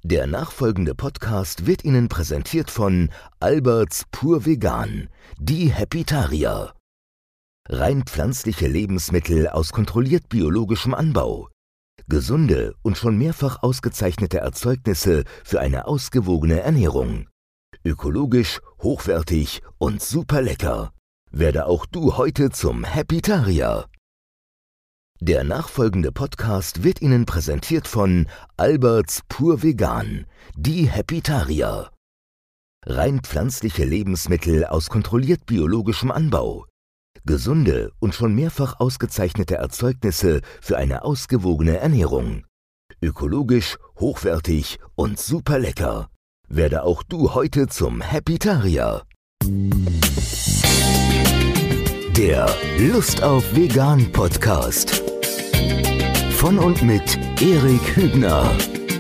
Der nachfolgende Podcast wird Ihnen präsentiert von Alberts Pur Vegan, die Happytarier. Rein pflanzliche Lebensmittel aus kontrolliert biologischem Anbau. Gesunde und schon mehrfach ausgezeichnete Erzeugnisse für eine ausgewogene Ernährung. Ökologisch, hochwertig und super lecker. Werde auch du heute zum Happytarier. Der nachfolgende Podcast wird Ihnen präsentiert von Alberts Pur Vegan, die Happytarier. Rein pflanzliche Lebensmittel aus kontrolliert biologischem Anbau. Gesunde und schon mehrfach ausgezeichnete Erzeugnisse für eine ausgewogene Ernährung. Ökologisch, hochwertig und super lecker. Werde auch du heute zum Happytarier. Der Lust auf Vegan Podcast. Von und mit Erik Hübner.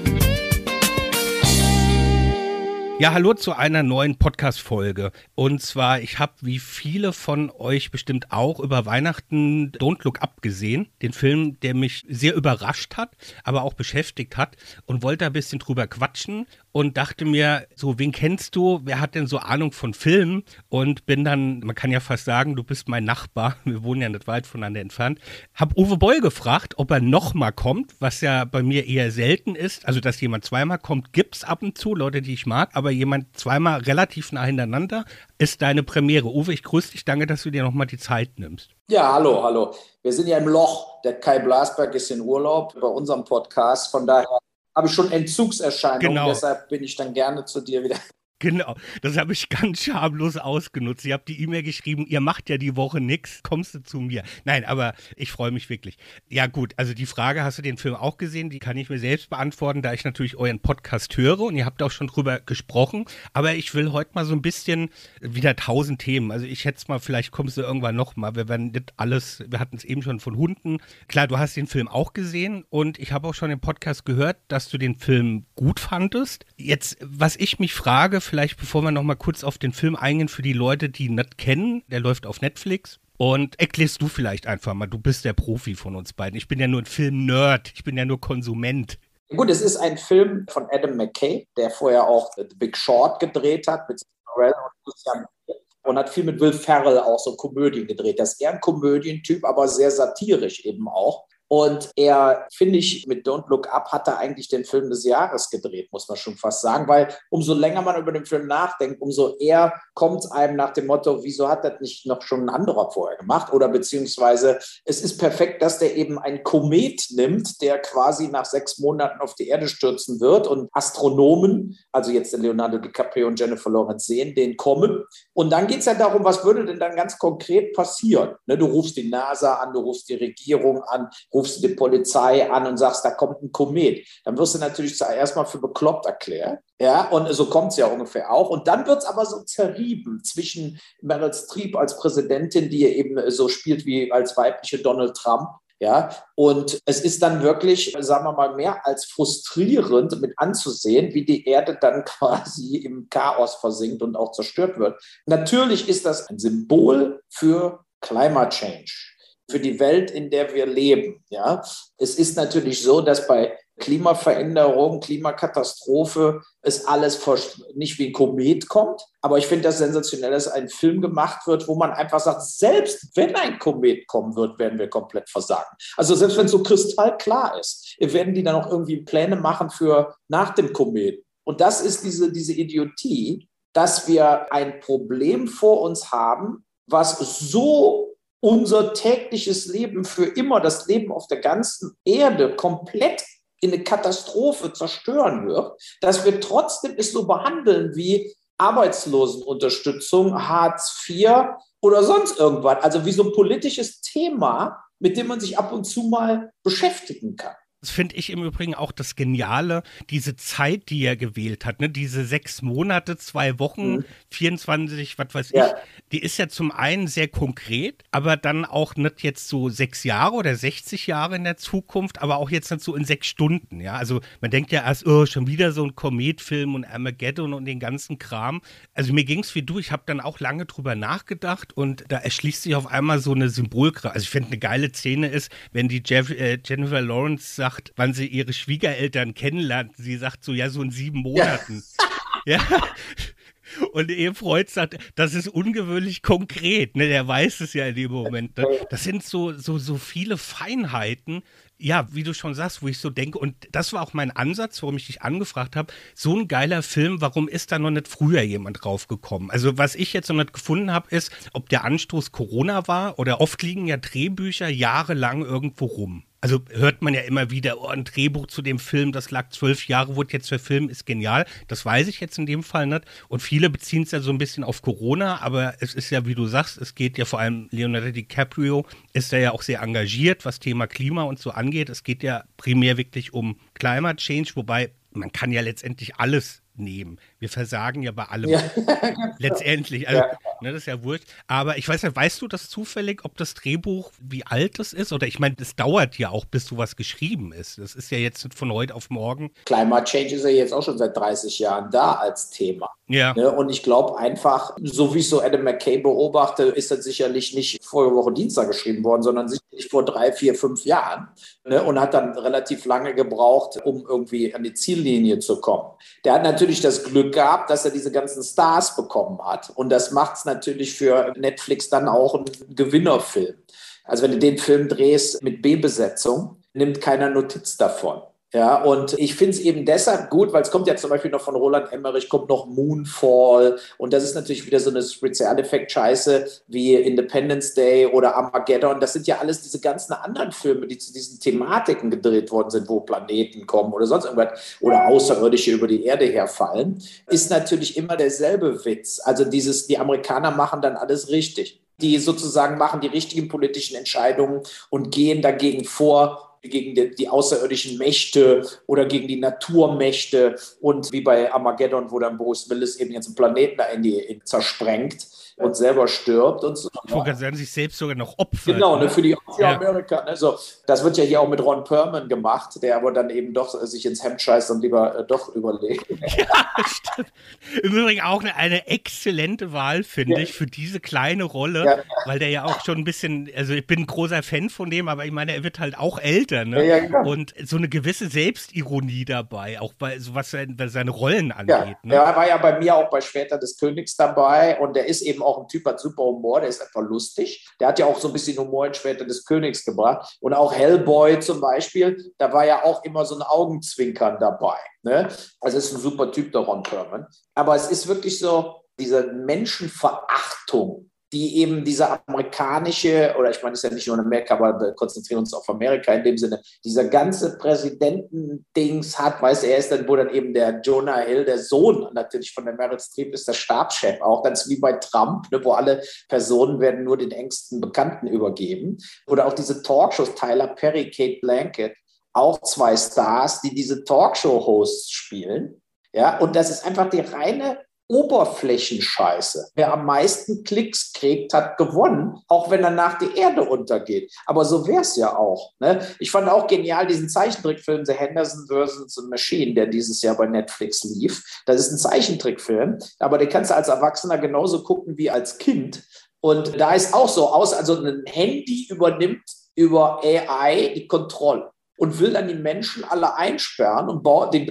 Ja, hallo zu einer neuen Podcast-Folge. Und zwar, ich habe wie viele von euch bestimmt auch über Weihnachten Don't Look Up gesehen. Den Film, der mich sehr überrascht hat, aber auch beschäftigt hat. Und wollte ein bisschen drüber quatschen und dachte mir, so, wen kennst du? Wer hat denn so Ahnung von Filmen? Und bin dann, man kann ja fast sagen, du bist mein Nachbar. Wir wohnen ja nicht weit voneinander entfernt. Hab Uwe Boll gefragt, ob er nochmal kommt, was ja bei mir eher selten ist. Also, dass jemand zweimal kommt, gibt's ab und zu, Leute, die ich mag. Aber jemand zweimal relativ nah hintereinander ist deine Premiere. Uwe, ich grüße dich, danke, dass du dir nochmal die Zeit nimmst. Ja, hallo. Wir sind ja im Loch. Der Kai Blasberg ist in Urlaub bei unserem Podcast. Von daher habe ich schon Entzugserscheinungen. Genau. Deshalb bin ich dann gerne zu dir wieder. Genau, das habe ich ganz schamlos ausgenutzt. Ich habe die E-Mail geschrieben, ihr macht ja die Woche nix, kommst du zu mir? Nein, aber ich freue mich wirklich. Ja gut, also die Frage, hast du den Film auch gesehen? Die kann ich mir selbst beantworten, da ich natürlich euren Podcast höre und ihr habt auch schon drüber gesprochen. Aber ich will heute mal so ein bisschen wieder 1000 Themen. Also ich schätze mal, vielleicht kommst du irgendwann nochmal. Wir werden nicht alles, wir hatten es eben schon von Hunden. Klar, du hast den Film auch gesehen und ich habe auch schon im Podcast gehört, dass du den Film gut fandest. Jetzt, was ich mich frage, vielleicht bevor wir noch mal kurz auf den Film eingehen, für die Leute, die ihn nicht kennen, der läuft auf Netflix. Und erklärst du vielleicht einfach mal, du bist der Profi von uns beiden. Ich bin ja nur ein Film-Nerd, ich bin ja nur Konsument. Gut, es ist ein Film von Adam McKay, der vorher auch The Big Short gedreht hat mit Pharrell und Christian und hat viel mit Will Ferrell auch so Komödien gedreht. Das ist eher ein Komödientyp, aber sehr satirisch eben auch. Und er, finde ich, mit Don't Look Up hat er eigentlich den Film des Jahres gedreht, muss man schon fast sagen, weil umso länger man über den Film nachdenkt, umso eher kommt es einem nach dem Motto, wieso hat das nicht noch schon ein anderer vorher gemacht? Oder beziehungsweise es ist perfekt, dass der eben einen Komet nimmt, der quasi nach 6 Monaten auf die Erde stürzen wird und Astronomen, also jetzt Leonardo DiCaprio und Jennifer Lawrence sehen, den kommen. Und dann geht es ja darum, was würde denn dann ganz konkret passieren? Ne, du rufst die NASA an, du rufst die Regierung an, rufst du die Polizei an und sagst, da kommt ein Komet. Dann wirst du natürlich zuerst mal für bekloppt erklärt. Ja, und so kommt es ja ungefähr auch. Und dann wird es aber so zerrieben zwischen Meryl Streep als Präsidentin, die eben so spielt wie als weibliche Donald Trump. Ja, und es ist dann wirklich, sagen wir mal, mehr als frustrierend mit anzusehen, wie die Erde dann quasi im Chaos versinkt und auch zerstört wird. Natürlich ist das ein Symbol für Climate Change, für die Welt, in der wir leben. Ja, es ist natürlich so, dass bei Klimaveränderung, Klimakatastrophe, es alles nicht wie ein Komet kommt. Aber ich finde das sensationell, dass ein Film gemacht wird, wo man einfach sagt, selbst wenn ein Komet kommen wird, werden wir komplett versagen. Also selbst wenn es so kristallklar ist, werden die dann auch irgendwie Pläne machen für nach dem Kometen. Und das ist diese Idiotie, dass wir ein Problem vor uns haben, was so unser tägliches Leben für immer, das Leben auf der ganzen Erde komplett in eine Katastrophe zerstören wird, dass wir trotzdem es so behandeln wie Arbeitslosenunterstützung, Hartz IV oder sonst irgendwas. Also wie so ein politisches Thema, mit dem man sich ab und zu mal beschäftigen kann. Das finde ich im Übrigen auch das Geniale, diese Zeit, die er gewählt hat, ne? Diese 6 Monate, 2 Wochen, 24, was weiß ich, die ist ja zum einen sehr konkret, aber dann auch nicht jetzt so 6 Jahre oder 60 Jahre in der Zukunft, aber auch jetzt nicht so in 6 Stunden, ja. Also man denkt ja erst, oh, schon wieder so ein Kometfilm und Armageddon und den ganzen Kram. Also mir ging es wie du, ich habe dann auch lange drüber nachgedacht und da erschließt sich auf einmal so eine Symbolkraft. Also ich finde, eine geile Szene ist, wenn die Jennifer Lawrence sagt, sagt, wann sie ihre Schwiegereltern kennenlernt. Sie sagt so, ja, so in 7 Monaten. Ja. Und Freud sagt, das ist ungewöhnlich konkret, ne? Der weiß es ja in dem Moment. Ne? Das sind so viele Feinheiten, ja, wie du schon sagst, wo ich so denke, und das war auch mein Ansatz, warum ich dich angefragt habe, so ein geiler Film, warum ist da noch nicht früher jemand draufgekommen? Also was ich jetzt noch nicht gefunden habe, ist, ob der Anstoß Corona war oder oft liegen ja Drehbücher jahrelang irgendwo rum. Also hört man ja immer wieder, oh, ein Drehbuch zu dem Film, das lag 12 Jahre, wurde jetzt verfilmt, ist genial. Das weiß ich jetzt in dem Fall nicht. Und viele beziehen es ja so ein bisschen auf Corona, aber es ist ja, wie du sagst, es geht ja vor allem, Leonardo DiCaprio ist da ja auch sehr engagiert, was Thema Klima und so angeht. Es geht ja primär wirklich um Climate Change, wobei man kann ja letztendlich alles nehmen. Wir versagen ja bei allem. Ja. Letztendlich. Also, ne, das ist ja wurscht. Aber ich weiß ja, weißt du das zufällig, ob das Drehbuch, wie alt das ist? Oder ich meine, es dauert ja auch, bis sowas geschrieben ist. Das ist ja jetzt nicht von heute auf morgen. Climate Change ist ja jetzt auch schon seit 30 Jahren da als Thema. Ja. Ne? Und ich glaube einfach, so wie ich so Adam McKay beobachte, ist das sicherlich nicht vorige Woche Dienstag geschrieben worden, sondern sicherlich vor 3, 4, 5 Jahren. Ne? Und hat dann relativ lange gebraucht, um irgendwie an die Ziellinie zu kommen. Der hat natürlich das Glück gehabt, dass er diese ganzen Stars bekommen hat. Und das macht es natürlich für Netflix dann auch ein Gewinnerfilm. Also wenn du den Film drehst mit B-Besetzung, nimmt keiner Notiz davon. Ja, und ich finde es eben deshalb gut, weil es kommt ja zum Beispiel noch von Roland Emmerich, kommt noch Moonfall und das ist natürlich wieder so eine Spezialeffekt-Scheiße wie Independence Day oder Armageddon. Das sind ja alles diese ganzen anderen Filme, die zu diesen Thematiken gedreht worden sind, wo Planeten kommen oder sonst irgendwas oder Außerirdische über die Erde herfallen, ist natürlich immer derselbe Witz. Also die Amerikaner machen dann alles richtig. Die sozusagen machen die richtigen politischen Entscheidungen und gehen dagegen vor, gegen die außerirdischen Mächte oder gegen die Naturmächte und wie bei Armageddon, wo dann Bruce Willis eben jetzt einen Planeten da zersprengt und selber stirbt und so. Ich wollte gerade sagen, sich selbst sogar noch opfert. Genau, ne, für die Amerika. Ne, so. Das wird ja hier auch mit Ron Perlman gemacht, der aber dann eben doch sich ins Hemd scheißt und lieber doch überlegt. Ja, stimmt. Im Übrigen auch eine exzellente Wahl, finde ich, für diese kleine Rolle, weil der ja auch schon ein bisschen, also ich bin ein großer Fan von dem, aber ich meine, er wird halt auch älter, ne? Ja. Und so eine gewisse Selbstironie dabei, auch bei so was seine Rollen angeht. Ne? Er war ja bei mir auch bei Schwerter des Königs dabei und der ist eben auch ein Typ, hat super Humor, der ist einfach lustig. Der hat ja auch so ein bisschen Humor in Schwerter des Königs gebracht. Und auch Hellboy zum Beispiel, da war ja auch immer so ein Augenzwinkern dabei. Ne? Also ist ein super Typ, der Ron Perlman. Aber es ist wirklich so diese Menschenverachtung, die eben diese amerikanische, oder ich meine, es ist ja nicht nur in Amerika, aber wir konzentrieren uns auf Amerika in dem Sinne, dieser ganze Präsidentendings hat, weißt du, er ist dann, wo dann eben der Jonah Hill, der Sohn natürlich von der Meryl Streep ist, der Stabschef auch, ganz wie bei Trump, ne, wo alle Personen werden nur den engsten Bekannten übergeben. Oder auch diese Talkshows, Tyler Perry, Kate Blanchett, auch 2 Stars, die diese Talkshow-Hosts spielen. Ja, und das ist einfach die reine Oberflächenscheiße. Wer am meisten Klicks kriegt, hat gewonnen, auch wenn danach die Erde untergeht. Aber so wäre es ja auch. Ne? Ich fand auch genial diesen Zeichentrickfilm The Henderson vs. The Machine, der dieses Jahr bei Netflix lief. Das ist ein Zeichentrickfilm, aber den kannst du als Erwachsener genauso gucken wie als Kind. Und da ist auch so aus, also ein Handy übernimmt über AI die Kontrolle und will dann die Menschen alle einsperren und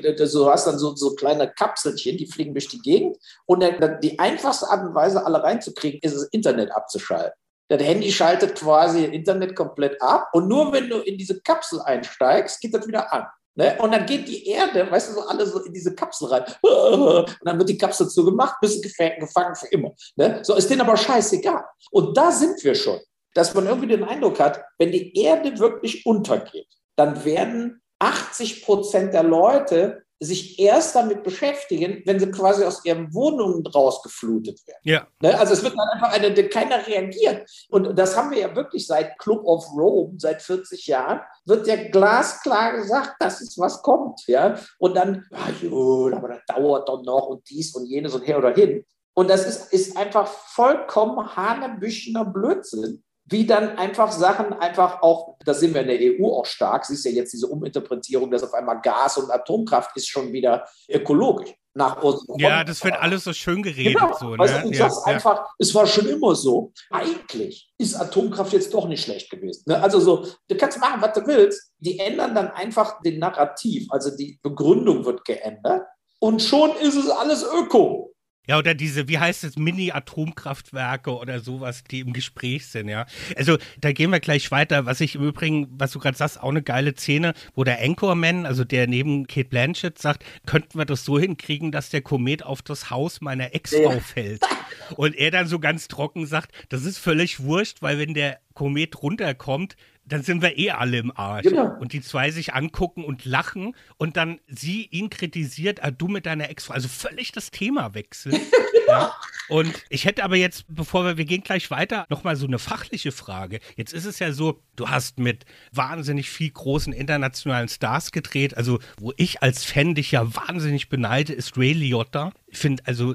du hast dann so kleine Kapselchen, die fliegen durch die Gegend und die einfachste Art und Weise, alle reinzukriegen, ist das Internet abzuschalten. Das Handy schaltet quasi das Internet komplett ab und nur wenn du in diese Kapsel einsteigst, geht das wieder an. Ne? Und dann geht die Erde, weißt du, so alle so in diese Kapsel rein und dann wird die Kapsel zugemacht, bist du gefangen für immer. Ne? So ist denen aber scheißegal. Und da sind wir schon, dass man irgendwie den Eindruck hat, wenn die Erde wirklich untergeht, dann werden 80% der Leute sich erst damit beschäftigen, wenn sie quasi aus ihren Wohnungen rausgeflutet werden. Ja. Ne? Also es wird dann einfach keiner reagiert. Und das haben wir ja wirklich seit Club of Rome, seit 40 Jahren, wird ja glasklar gesagt, dass es was kommt. Ja? Und dann, aber das dauert doch noch und dies und jenes und her oder hin. Und das ist einfach vollkommen hanebüchener Blödsinn, wie dann einfach Sachen einfach auch, das sehen wir in der EU auch stark, siehst ja jetzt diese Uminterpretierung, dass auf einmal Gas und Atomkraft ist schon wieder ökologisch. nach Ursula. Ja, das wird alles so schön geredet. Genau, so, ne? weißt du, sagst einfach, es war schon immer so. Eigentlich ist Atomkraft jetzt doch nicht schlecht gewesen. Ne? Also so, du kannst machen, was du willst. Die ändern dann einfach den Narrativ. Also die Begründung wird geändert. Und schon ist es alles Öko. Ja, oder diese, wie heißt es, Mini-Atomkraftwerke oder sowas, die im Gespräch sind, ja. Also, da gehen wir gleich weiter. Was ich im Übrigen, was du gerade sagst, auch eine geile Szene, wo der Anchorman, also der neben Cate Blanchett sagt, könnten wir das so hinkriegen, dass der Komet auf das Haus meiner Ex-Frau fällt. Und er dann so ganz trocken sagt, das ist völlig wurscht, weil wenn der Komet runterkommt, dann sind wir eh alle im Arsch. Genau. Und die zwei sich angucken und lachen und dann sie ihn kritisiert, du mit deiner Ex-Frau. Also völlig das Thema wechseln. Ja. Und ich hätte aber jetzt, bevor wir gehen gleich weiter, nochmal so eine fachliche Frage. Jetzt ist es ja so, du hast mit wahnsinnig viel großen internationalen Stars gedreht. Also wo ich als Fan dich ja wahnsinnig beneide, ist Ray Liotta. Ich finde also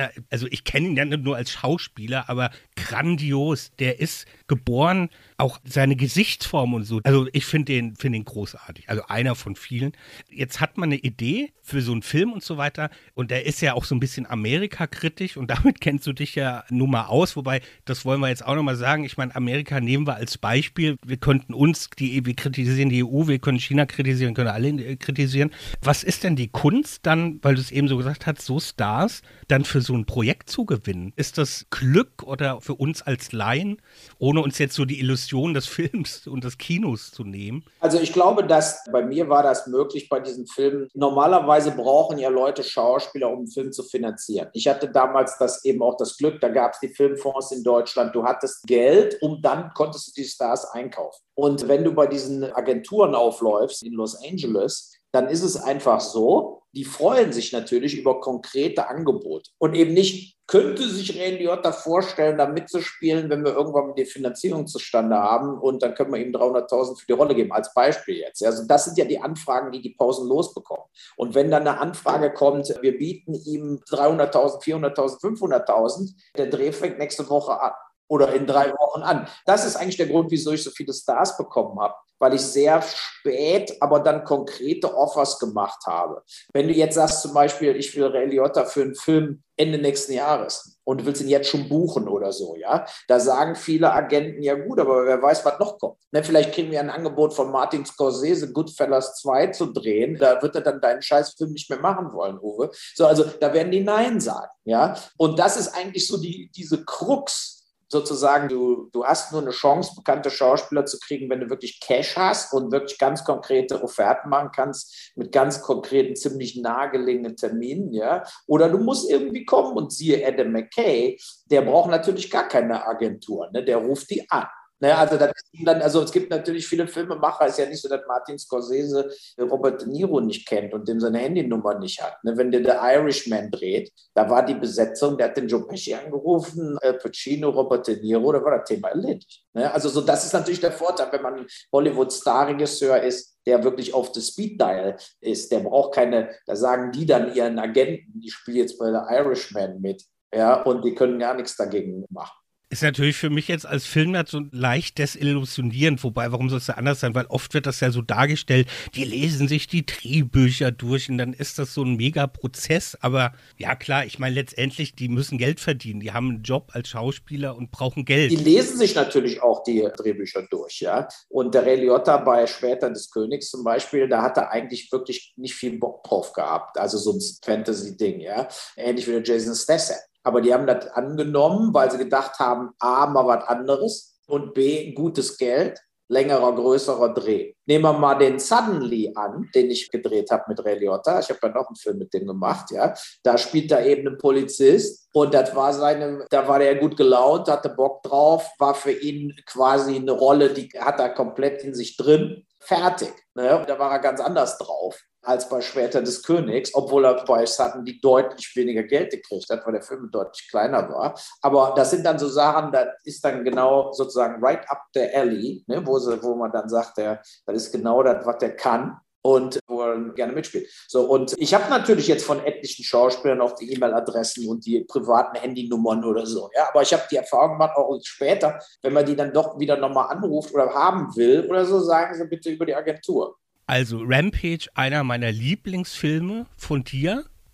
ich kenne ihn ja nicht nur als Schauspieler, aber grandios. Der ist geboren, auch seine Gesichtsform und so. Also ich finde ihn großartig. Also einer von vielen. Jetzt hat man eine Idee für so einen Film und so weiter. Und der ist ja auch so ein bisschen Amerika-kritisch und damit kennst du dich ja nun mal aus. Wobei, das wollen wir jetzt auch nochmal sagen. Ich meine, Amerika nehmen wir als Beispiel. Wir könnten wir kritisieren die EU, wir können China kritisieren, können alle kritisieren. Was ist denn die Kunst dann, weil du es eben so gesagt hast, so Stars dann für so ein Projekt zu gewinnen? Ist das Glück oder für uns als Laien, ohne uns jetzt so die Illusion des Films und des Kinos zu nehmen? Also ich glaube, dass bei mir war das möglich bei diesen Filmen. Normalerweise brauchen ja Leute Schauspieler, um einen Film zu finanzieren. Ich hatte damals eben auch das Glück, da gab es die Filmfonds in Deutschland. Du hattest Geld und dann konntest du die Stars einkaufen. Und wenn du bei diesen Agenturen aufläufst in Los Angeles, dann ist es einfach so, die freuen sich natürlich über konkrete Angebote. Und eben nicht, könnte sich Ray Liotta vorstellen, da mitzuspielen, wenn wir irgendwann die Finanzierung zustande haben und dann können wir ihm 300.000 für die Rolle geben, als Beispiel jetzt. Also das sind ja die Anfragen, die pausenlos bekommen. Und wenn dann eine Anfrage kommt, wir bieten ihm 300.000, 400.000, 500.000, der Dreh fängt nächste Woche an oder in 3 Wochen an. Das ist eigentlich der Grund, wieso ich so viele Stars bekommen habe, weil ich sehr spät, aber dann konkrete Offers gemacht habe. Wenn du jetzt sagst zum Beispiel, ich will Ray Liotta für einen Film Ende nächsten Jahres und du willst ihn jetzt schon buchen oder so, ja, da sagen viele Agenten, ja gut, aber wer weiß, was noch kommt. Ne, vielleicht kriegen wir ein Angebot von Martin Scorsese, Goodfellas 2 zu drehen, da wird er dann deinen Scheißfilm nicht mehr machen wollen, Uwe. So, also da werden die Nein sagen, ja. Und das ist eigentlich so diese Krux, sozusagen, du hast nur eine Chance, bekannte Schauspieler zu kriegen, wenn du wirklich Cash hast und wirklich ganz konkrete Offerten machen kannst, mit ganz konkreten, ziemlich nahegelegenen Terminen, ja. Oder du musst irgendwie kommen und siehe Adam McKay, der braucht natürlich gar keine Agentur, ne? Der ruft die an. Ne, also es gibt natürlich viele Filmemacher, ist ja nicht so, dass Martin Scorsese Robert De Niro nicht kennt und dem seine Handynummer nicht hat. Ne, wenn der The Irishman dreht, da war die Besetzung, der hat den Joe Pesci angerufen, Pacino, Robert De Niro, da war das Thema erledigt. Ne, also so, das ist natürlich der Vorteil, wenn man Hollywood-Star-Regisseur ist, der wirklich auf the Speed Dial ist, der braucht keine, da sagen die dann ihren Agenten, die spielen jetzt bei The Irishman mit, ja, und die können gar nichts dagegen machen. Ist natürlich für mich jetzt als Filmnerd so leicht desillusionierend, wobei, warum soll es da anders sein? Weil oft wird das ja so dargestellt, die lesen sich die Drehbücher durch und dann ist das so ein Mega-Prozess. Aber ja klar, ich meine letztendlich, die müssen Geld verdienen, die haben einen Job als Schauspieler und brauchen Geld. Die lesen sich natürlich auch die Drehbücher durch, ja. Und der Ray Liotta bei Schwerter des Königs zum Beispiel, da hat er eigentlich wirklich nicht viel Bock drauf gehabt. Also so ein Fantasy-Ding, ja. Ähnlich wie der Jason Statham. Aber die haben das angenommen, weil sie gedacht haben, A, mal was anderes und B, gutes Geld, längerer, größerer Dreh. Nehmen wir mal den Suddenly an, den ich gedreht habe mit Ray Liotta. Ich habe ja noch einen Film mit dem gemacht, ja. Da spielt er eben einen Polizist und da war der gut gelaunt, hatte Bock drauf, war für ihn quasi eine Rolle, die hat er komplett in sich drin. Fertig. Ne? Und da war er ganz anders drauf als bei Schwerter des Königs, obwohl er bei Suddenly deutlich weniger Geld gekriegt hat, weil der Film deutlich kleiner war. Aber das sind dann so Sachen, das ist dann genau sozusagen right up the alley, ne? Wo man dann sagt, das ist genau das, was der kann und wo er gerne mitspielt. So, und ich habe natürlich jetzt von etlichen Schauspielern auch die E-Mail-Adressen und die privaten Handynummern oder so. Ja, aber ich habe die Erfahrung gemacht, auch später, wenn man die dann doch wieder nochmal anruft oder haben will oder so, sagen sie bitte über die Agentur. Also Rampage, einer meiner Lieblingsfilme von dir.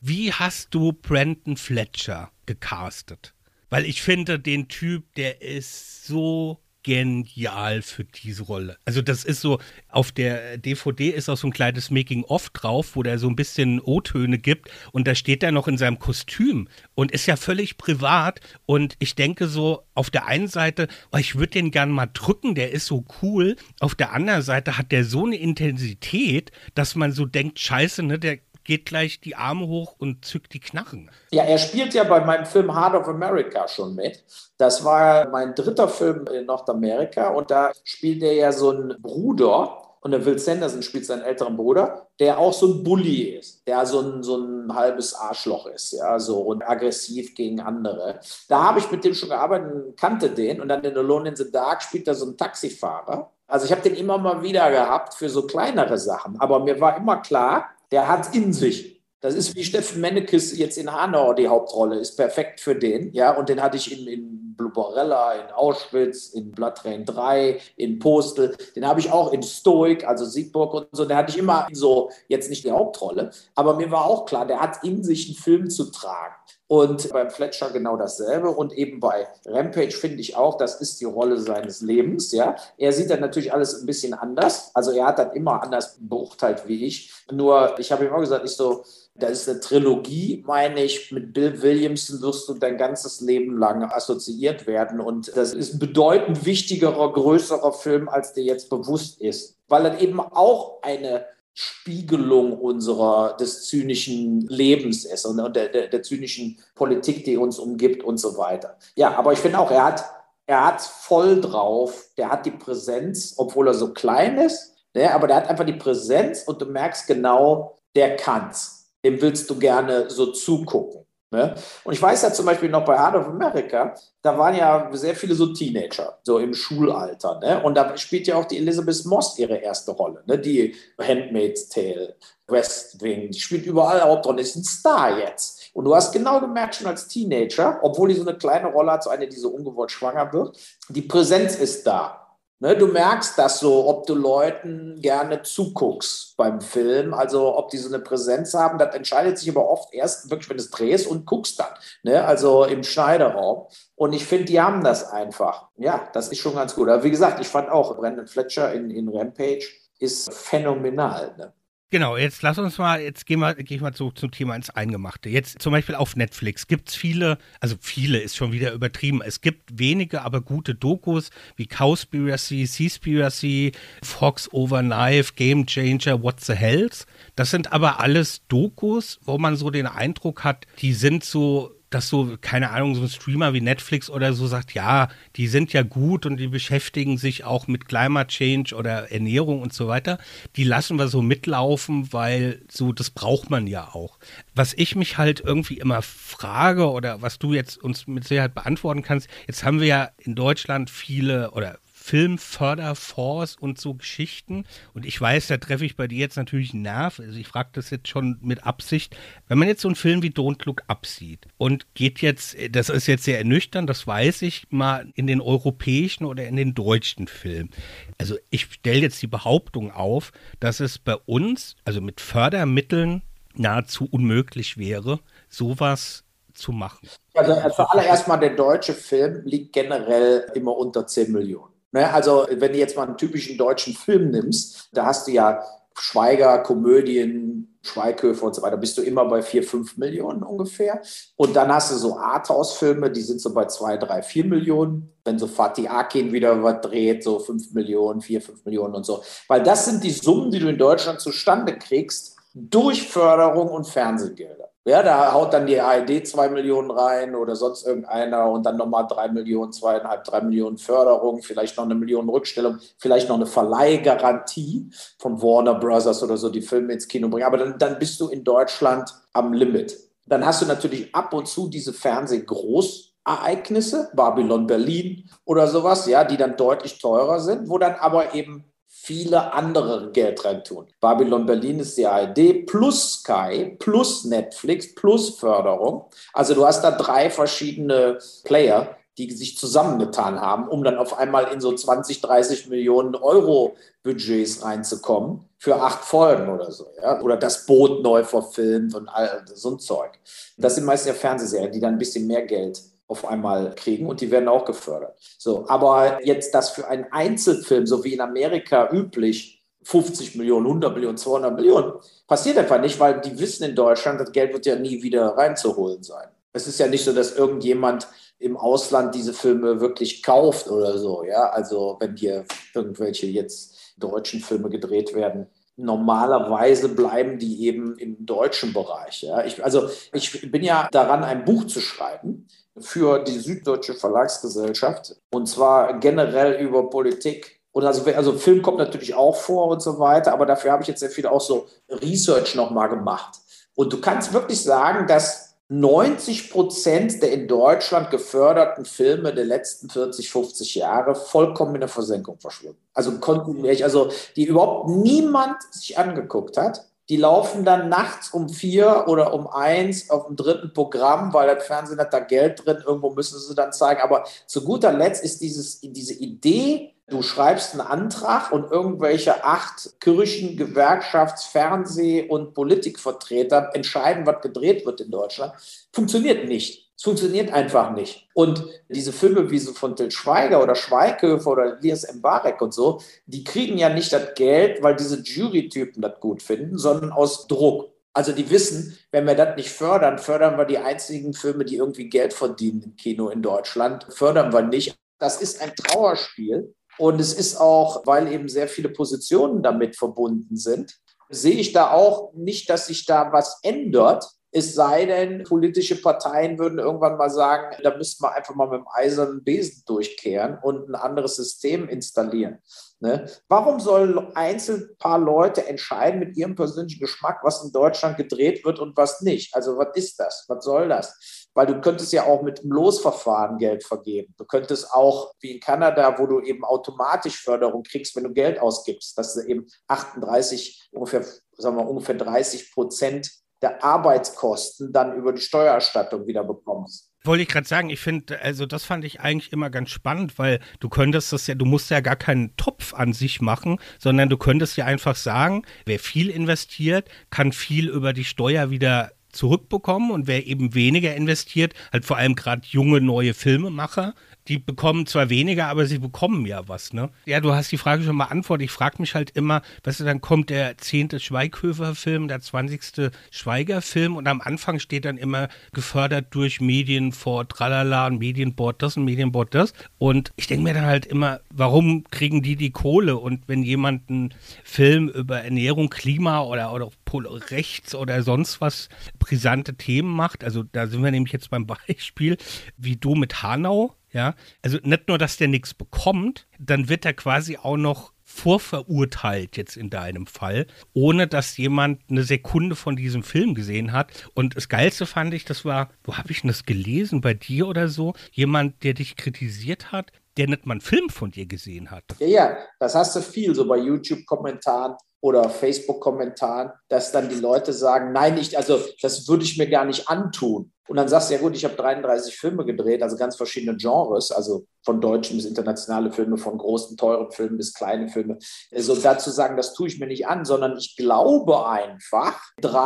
Wie hast du Brandon Fletcher gecastet? Weil ich finde, den Typ, der ist so genial für diese Rolle. Also das ist so, auf der DVD ist auch so ein kleines Making-of drauf, wo der so ein bisschen O-Töne gibt und da steht er noch in seinem Kostüm und ist ja völlig privat und ich denke so, auf der einen Seite, oh, ich würde den gern mal drücken, der ist so cool, auf der anderen Seite hat der so eine Intensität, dass man so denkt, scheiße, ne, der geht gleich die Arme hoch und zückt die Knarren. Ja, er spielt ja bei meinem Film Heart of America schon mit. Das war mein 3. Film in Nordamerika und da spielt er ja so einen Bruder und der Will Sanderson spielt seinen älteren Bruder, der auch so ein Bully ist, der so ein halbes Arschloch ist, ja, so und aggressiv gegen andere. Da habe ich mit dem schon gearbeitet und kannte den und dann in Alone in the Dark spielt er so einen Taxifahrer. Also ich habe den immer mal wieder gehabt für so kleinere Sachen, aber mir war immer klar, der hat es in sich. Das ist wie Steffen Mennekes jetzt in Hanau die Hauptrolle, ist perfekt für den. Ja, und den hatte ich in Barbarella, in Auschwitz, in Blood Rain 3, in Postel. Den habe ich auch in Stoic, also Siegburg und so. Den hatte ich immer so, jetzt nicht die Hauptrolle. Aber mir war auch klar, der hat in sich einen Film zu tragen. Und beim Fletcher genau dasselbe. Und eben bei Rampage finde ich auch, das ist die Rolle seines Lebens. Ja, er sieht dann natürlich alles ein bisschen anders. Also er hat dann immer anders beurteilt wie ich. Nur, ich habe ihm auch gesagt, das ist eine Trilogie, meine ich. Mit Bill Williamson wirst du dein ganzes Leben lang assoziiert werden. Und das ist ein bedeutend wichtigerer, größerer Film, als dir jetzt bewusst ist. Weil er eben auch eine Spiegelung des zynischen Lebens ist und der zynischen Politik, die uns umgibt und so weiter. Ja, aber ich finde auch, er hat voll drauf, der hat die Präsenz, obwohl er so klein ist, ne, aber der hat einfach die Präsenz und du merkst genau, der kann's. Dem willst du gerne so zugucken. Ne? Und ich weiß ja zum Beispiel noch bei Heart of America, da waren ja sehr viele so Teenager, so im Schulalter. Ne? Und da spielt ja auch die Elizabeth Moss ihre erste Rolle. Ne? Die Handmaid's Tale, West Wing, die spielt überall Hauptrollen, ist ein Star jetzt. Und du hast genau gemerkt, schon als Teenager, obwohl die so eine kleine Rolle hat, so eine, die so ungewollt schwanger wird, die Präsenz ist da. Ne, du merkst das so, ob du Leuten gerne zuguckst beim Film, also ob die so eine Präsenz haben, das entscheidet sich aber oft erst wirklich, wenn du es drehst und guckst dann, ne, also im Schneideraum. Und ich finde, die haben das einfach. Ja, das ist schon ganz gut. Aber wie gesagt, ich fand auch, Brandon Fletcher in Rampage ist phänomenal. Ne? Genau, jetzt gehe ich mal so zum Thema ins Eingemachte. Jetzt zum Beispiel auf Netflix gibt es viele ist schon wieder übertrieben. Es gibt wenige, aber gute Dokus wie Cowspiracy, Seaspiracy, Fox Over Knife, Game Changer, What the Hells. Das sind aber alles Dokus, wo man so den Eindruck hat, die sind so, dass so, keine Ahnung, so ein Streamer wie Netflix oder so sagt, ja, die sind ja gut und die beschäftigen sich auch mit Climate Change oder Ernährung und so weiter. Die lassen wir so mitlaufen, weil so, das braucht man ja auch. Was ich mich halt irgendwie immer frage oder was du jetzt uns mit Sicherheit beantworten kannst, jetzt haben wir ja in Deutschland viele oder Filmförderfonds und so Geschichten. Und ich weiß, da treffe ich bei dir jetzt natürlich einen Nerv. Also ich frage das jetzt schon mit Absicht. Wenn man jetzt so einen Film wie Don't Look Up sieht und geht jetzt, das ist jetzt sehr ernüchternd, das weiß ich, mal in den europäischen oder in den deutschen Film. Also ich stelle jetzt die Behauptung auf, dass es bei uns, also mit Fördermitteln, nahezu unmöglich wäre, sowas zu machen. Also zuallererst mal, der deutsche Film liegt generell immer unter 10 Millionen. Ne, also wenn du jetzt mal einen typischen deutschen Film nimmst, da hast du ja Schweiger, Komödien, Schweighöfer und so weiter, bist du immer bei 4, 5 Millionen ungefähr. Und dann hast du so Arthouse-Filme, die sind so bei 2, 3, 4 Millionen. Wenn so Fatih Akin wieder was dreht, so 5 Millionen, 4, 5 Millionen und so. Weil das sind die Summen, die du in Deutschland zustande kriegst durch Förderung und Fernsehgelder. Ja, da haut dann die ARD 2 Millionen rein oder sonst irgendeiner und dann nochmal 3 Millionen, 2,5, 3 Millionen Förderung, vielleicht noch 1 Million Rückstellung, vielleicht noch eine Verleihgarantie von Warner Brothers oder so, die Filme ins Kino bringen. Aber dann bist du in Deutschland am Limit. Dann hast du natürlich ab und zu diese Fernsehgroßereignisse, Babylon Berlin oder sowas, ja, die dann deutlich teurer sind, wo dann aber eben viele andere Geld rein tun. Babylon Berlin ist die ARD plus Sky plus Netflix plus Förderung. Also du hast da 3 verschiedene Player, die sich zusammengetan haben, um dann auf einmal in so 20, 30 Millionen Euro Budgets reinzukommen für 8 Folgen oder so. Ja? Oder das Boot neu verfilmt und all so ein Zeug. Das sind meistens ja Fernsehserien, die dann ein bisschen mehr Geld auf einmal kriegen und die werden auch gefördert. So, aber jetzt das für einen Einzelfilm, so wie in Amerika üblich, 50 Millionen, 100 Millionen, 200 Millionen, passiert einfach nicht, weil die wissen in Deutschland, das Geld wird ja nie wieder reinzuholen sein. Es ist ja nicht so, dass irgendjemand im Ausland diese Filme wirklich kauft oder so. Ja? Also wenn hier irgendwelche jetzt deutschen Filme gedreht werden, normalerweise bleiben die eben im deutschen Bereich. Ja? Ich bin ja daran, ein Buch zu schreiben für die Süddeutsche Verlagsgesellschaft und zwar generell über Politik. Und also Film kommt natürlich auch vor und so weiter, aber dafür habe ich jetzt sehr viel auch so Research nochmal gemacht. Und du kannst wirklich sagen, dass 90% der in Deutschland geförderten Filme der letzten 40, 50 Jahre vollkommen in der Versenkung verschwunden. Also kontinuierlich, also die überhaupt niemand sich angeguckt hat. Die laufen dann nachts um 4 oder um 1 auf dem 3. Programm, weil das Fernsehen hat da Geld drin, irgendwo müssen sie dann zeigen. Aber zu guter Letzt ist diese Idee, du schreibst einen Antrag und irgendwelche 8 Kirchen-, Gewerkschafts-, Fernseh- und Politikvertreter entscheiden, was gedreht wird in Deutschland, funktioniert nicht. Es funktioniert einfach nicht. Und diese Filme wie so von Til Schweiger oder Schweighöfer oder Elias Mbarek und so, die kriegen ja nicht das Geld, weil diese Jurytypen das gut finden, sondern aus Druck. Also die wissen, wenn wir das nicht fördern, fördern wir die einzigen Filme, die irgendwie Geld verdienen im Kino in Deutschland, fördern wir nicht. Das ist ein Trauerspiel. Und es ist auch, weil eben sehr viele Positionen damit verbunden sind, sehe ich da auch nicht, dass sich da was ändert. Es sei denn, politische Parteien würden irgendwann mal sagen, da müssten wir einfach mal mit dem eisernen Besen durchkehren und ein anderes System installieren. Ne? Warum sollen paar Leute entscheiden mit ihrem persönlichen Geschmack, was in Deutschland gedreht wird und was nicht? Also was ist das? Was soll das? Weil du könntest ja auch mit dem Losverfahren Geld vergeben. Du könntest auch, wie in Kanada, wo du eben automatisch Förderung kriegst, wenn du Geld ausgibst, dass du eben ungefähr 30% der Arbeitskosten dann über die Steuererstattung wieder bekommst. Wollte ich gerade sagen, ich finde, also das fand ich eigentlich immer ganz spannend, weil du musst ja gar keinen Topf an sich machen, sondern du könntest ja einfach sagen, wer viel investiert, kann viel über die Steuer wieder zurückbekommen und wer eben weniger investiert, halt vor allem gerade junge, neue Filmemacher, die bekommen zwar weniger, aber sie bekommen ja was, ne? Ja, du hast die Frage schon beantwortet. Ich frage mich halt immer, weißt du, dann kommt der 10. Schweighöfer-Film, der 20. Schweiger-Film und am Anfang steht dann immer gefördert durch Medienfonds, tralala, ein Medienboard das, ein Medienboard das. Und ich denke mir dann halt immer, warum kriegen die Kohle? Und wenn jemand einen Film über Ernährung, Klima oder rechts oder sonst was brisante Themen macht, also da sind wir nämlich jetzt beim Beispiel, wie du mit Hanau, ja, also nicht nur, dass der nichts bekommt, dann wird er quasi auch noch vorverurteilt jetzt in deinem Fall, ohne dass jemand eine Sekunde von diesem Film gesehen hat. Und das Geilste fand ich, das war, wo habe ich denn das gelesen, bei dir oder so, jemand, der dich kritisiert hat, der nicht mal einen Film von dir gesehen hat. Ja, das hast du viel, so bei YouTube-Kommentaren oder Facebook-Kommentaren, dass dann die Leute sagen, nein, das würde ich mir gar nicht antun. Und dann sagst du, ja gut, ich habe 33 Filme gedreht, also ganz verschiedene Genres, also von deutschen bis internationale Filme, von großen, teuren Filmen bis kleine Filme. Also dazu sagen, das tue ich mir nicht an, sondern ich glaube einfach,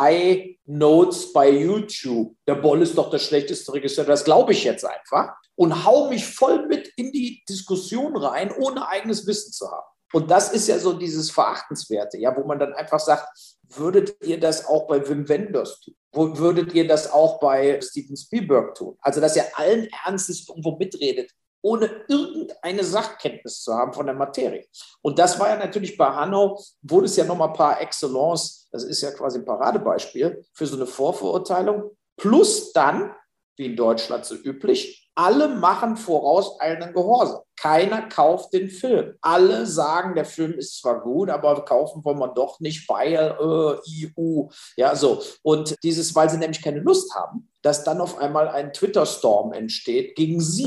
3 Notes bei YouTube, der Boll ist doch der schlechteste Regisseur, das glaube ich jetzt einfach und hau mich voll mit in die Diskussion rein, ohne eigenes Wissen zu haben. Und das ist ja so dieses Verachtenswerte, ja, wo man dann einfach sagt, würdet ihr das auch bei Wim Wenders tun? Würdet ihr das auch bei Steven Spielberg tun? Also, dass ihr allen Ernstes irgendwo mitredet, ohne irgendeine Sachkenntnis zu haben von der Materie. Und das war ja natürlich bei Hanau, wurde es ja nochmal par excellence, das ist ja quasi ein Paradebeispiel für so eine Vorverurteilung. Plus dann, wie in Deutschland so üblich, alle machen vorauseilenden Gehorsam. Keiner kauft den Film. Alle sagen, der Film ist zwar gut, aber kaufen wollen wir doch nicht, weil EU. Ja, so. Und weil sie nämlich keine Lust haben, dass dann auf einmal ein Twitter-Storm entsteht gegen sie.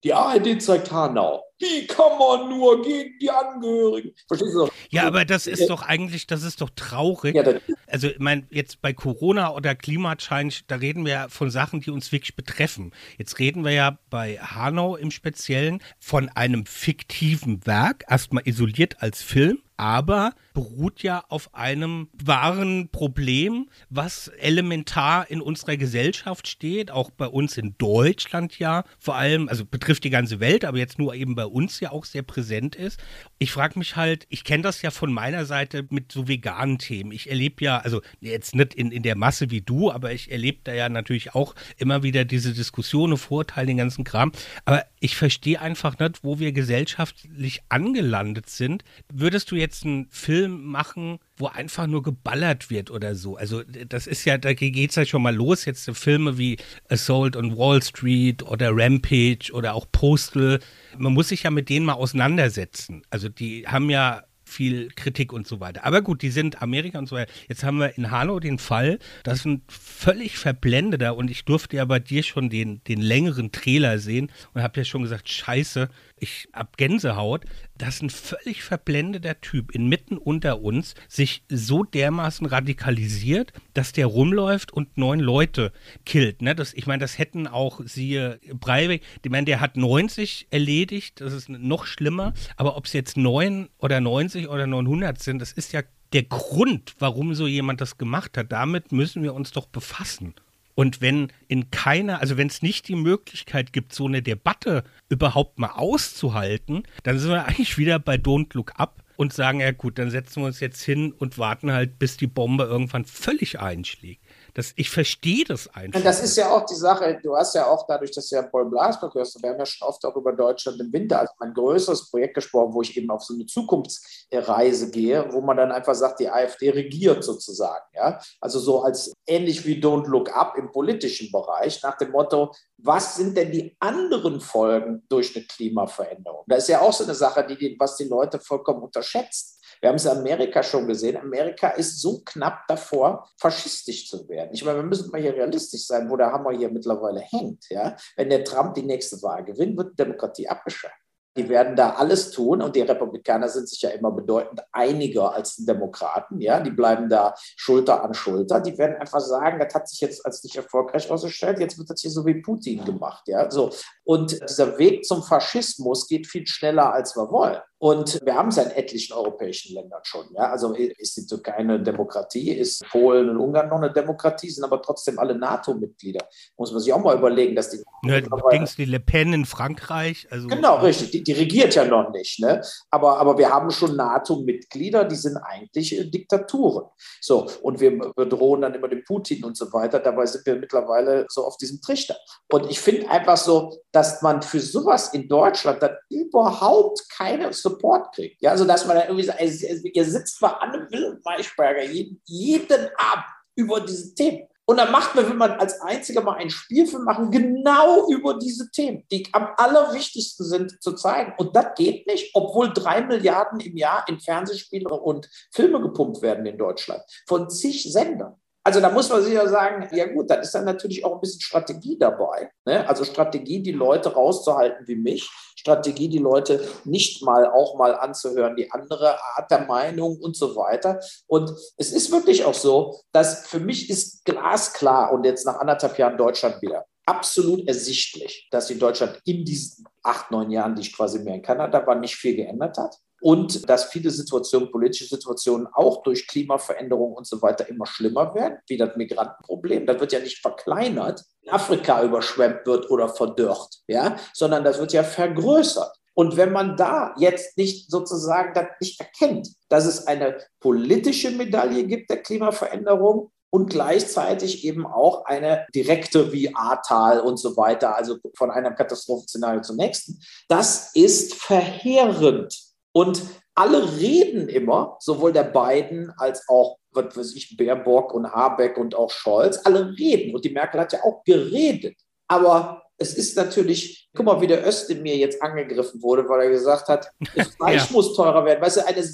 Die ARD zeigt Hanau. Wie kann man nur gegen die Angehörigen? Verstehst du? Ja, aber das ist doch eigentlich, das ist doch traurig. Ja, Also, ich meine, jetzt bei Corona oder Klimachange, da reden wir ja von Sachen, die uns wirklich betreffen. Jetzt reden wir ja bei Hanau im Speziellen von einem fiktiven Werk, erstmal isoliert als Film, aber beruht ja auf einem wahren Problem, was elementar in unserer Gesellschaft steht, auch bei uns in Deutschland ja vor allem, also betrifft die ganze Welt, aber jetzt nur eben bei uns ja auch sehr präsent ist. Ich frage mich halt, ich kenne das ja von meiner Seite mit so veganen Themen. Ich erlebe ja, also jetzt nicht in der Masse wie du, aber ich erlebe da ja natürlich auch immer wieder diese Diskussionen, Vorurteile, den ganzen Kram. Aber ich verstehe einfach nicht, wo wir gesellschaftlich angelandet sind. Würdest du jetzt einen Film machen, wo einfach nur geballert wird oder so? Also das ist ja, da geht's ja schon mal los, jetzt so Filme wie Assault on Wall Street oder Rampage oder auch Postal. Man muss sich ja mit denen mal auseinandersetzen. Also die haben ja viel Kritik und so weiter. Aber gut, die sind Amerika und so weiter. Jetzt haben wir in Hanau den Fall, das ist ein völlig verblendeter, und ich durfte ja bei dir schon den längeren Trailer sehen und habe ja schon gesagt, scheiße, ich hab Gänsehaut, dass ein völlig verblendeter Typ inmitten unter uns sich so dermaßen radikalisiert, dass der rumläuft und 9 Leute killt. Ne? Ich meine, das hätten auch, siehe Breivik, ich meine, der hat 90 erledigt, das ist noch schlimmer, aber ob es jetzt 9 oder 90 oder 900 sind, das ist ja der Grund, warum so jemand das gemacht hat. Damit müssen wir uns doch befassen. Und wenn also wenn es nicht die Möglichkeit gibt, so eine Debatte überhaupt mal auszuhalten, dann sind wir eigentlich wieder bei Don't Look Up und sagen, ja gut, dann setzen wir uns jetzt hin und warten halt, bis die Bombe irgendwann völlig einschlägt. Ich verstehe das einfach. Und das ist ja auch die Sache, du hast ja auch dadurch, dass du ja Paul Blasberg hörst, wir haben ja schon oft auch über Deutschland im Winter, also mein größeres Projekt gesprochen, wo ich eben auf so eine Zukunftsreise gehe, wo man dann einfach sagt, die AfD regiert sozusagen. Ja? Also so als ähnlich wie Don't Look Up im politischen Bereich, nach dem Motto, was sind denn die anderen Folgen durch eine Klimaveränderung? Da ist ja auch so eine Sache, was die Leute vollkommen unterschätzen. Wir haben es in Amerika schon gesehen. Amerika ist so knapp davor, faschistisch zu werden. Ich meine, wir müssen mal hier realistisch sein, wo der Hammer hier mittlerweile hängt. Ja? Wenn der Trump die nächste Wahl gewinnt, wird die Demokratie abgeschafft. Die werden da alles tun, und die Republikaner sind sich ja immer bedeutend einiger als die Demokraten. Ja? Die bleiben da Schulter an Schulter. Die werden einfach sagen, das hat sich jetzt als nicht erfolgreich ausgestellt, jetzt wird das hier so wie Putin gemacht. Ja? So. Und dieser Weg zum Faschismus geht viel schneller, als wir wollen. Und wir haben es ja in etlichen europäischen Ländern schon. Ja? Also ist die Türkei eine Demokratie, ist Polen und Ungarn noch eine Demokratie, sind aber trotzdem alle NATO-Mitglieder. Muss man sich auch mal überlegen, dass die... Ja, die Le Pen in Frankreich. Also genau, richtig. Die regiert ja noch nicht. Ne? Aber wir haben schon NATO-Mitglieder, die sind eigentlich Diktaturen. So, und wir bedrohen dann immer den Putin und so weiter. Dabei sind wir mittlerweile so auf diesem Trichter. Und ich finde einfach so, dass man für sowas in Deutschland dann überhaupt keine Support kriegt. Ja, also dass man dann irgendwie sagt, ihr sitzt bei Anne Will und Maischberger jeden Abend über diese Themen. Und dann will man als einziger mal einen Spielfilm machen, genau über diese Themen, die am allerwichtigsten sind zu zeigen. Und das geht nicht, obwohl 3 Milliarden im Jahr in Fernsehspiele und Filme gepumpt werden in Deutschland. Von zig Sendern. Also da muss man sich ja sagen, ja gut, dann ist dann natürlich auch ein bisschen Strategie dabei. Ne? Also Strategie, die Leute rauszuhalten wie mich. Strategie, die Leute nicht auch mal anzuhören, die andere Art der Meinung und so weiter. Und es ist wirklich auch so, dass für mich ist glasklar, und jetzt nach 1,5 Jahren Deutschland wieder, absolut ersichtlich, dass in Deutschland in diesen 8, 9 Jahren, die ich quasi mehr in Kanada war, nicht viel geändert hat. Und dass viele Situationen, politische Situationen auch durch Klimaveränderung und so weiter immer schlimmer werden, wie das Migrantenproblem. Das wird ja nicht verkleinert, in Afrika überschwemmt wird oder verdörrt, ja? Sondern das wird ja vergrößert. Und wenn man da jetzt nicht sozusagen das nicht erkennt, dass es eine politische Medaille gibt der Klimaveränderung und gleichzeitig eben auch eine direkte wie Ahrtal und so weiter, also von einem Katastrophenszenario zum nächsten, das ist verheerend. Und alle reden immer, sowohl der Biden als auch, was weiß ich, Baerbock und Habeck und auch Scholz, alle reden. Und die Merkel hat ja auch geredet. Aber es ist natürlich, guck mal, wie der Özdemir jetzt angegriffen wurde, weil er gesagt hat, das Fleisch muss teurer werden. Weißt du, eine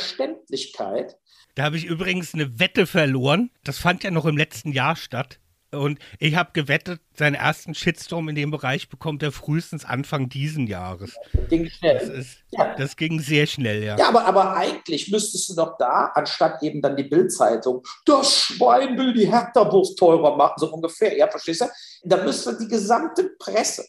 Selbstverständlichkeit. Da habe ich übrigens eine Wette verloren. Das fand ja noch im letzten Jahr statt. Und ich habe gewettet, seinen ersten Shitstorm in dem Bereich bekommt er frühestens Anfang diesen Jahres. Das ging schnell. Das ging sehr schnell, ja. Ja, aber eigentlich müsstest du doch da, anstatt eben dann die Bild-Zeitung, das Schwein will die Hertha-Wurst teurer machen, so ungefähr, ja, verstehst du? Da müsste die gesamte Presse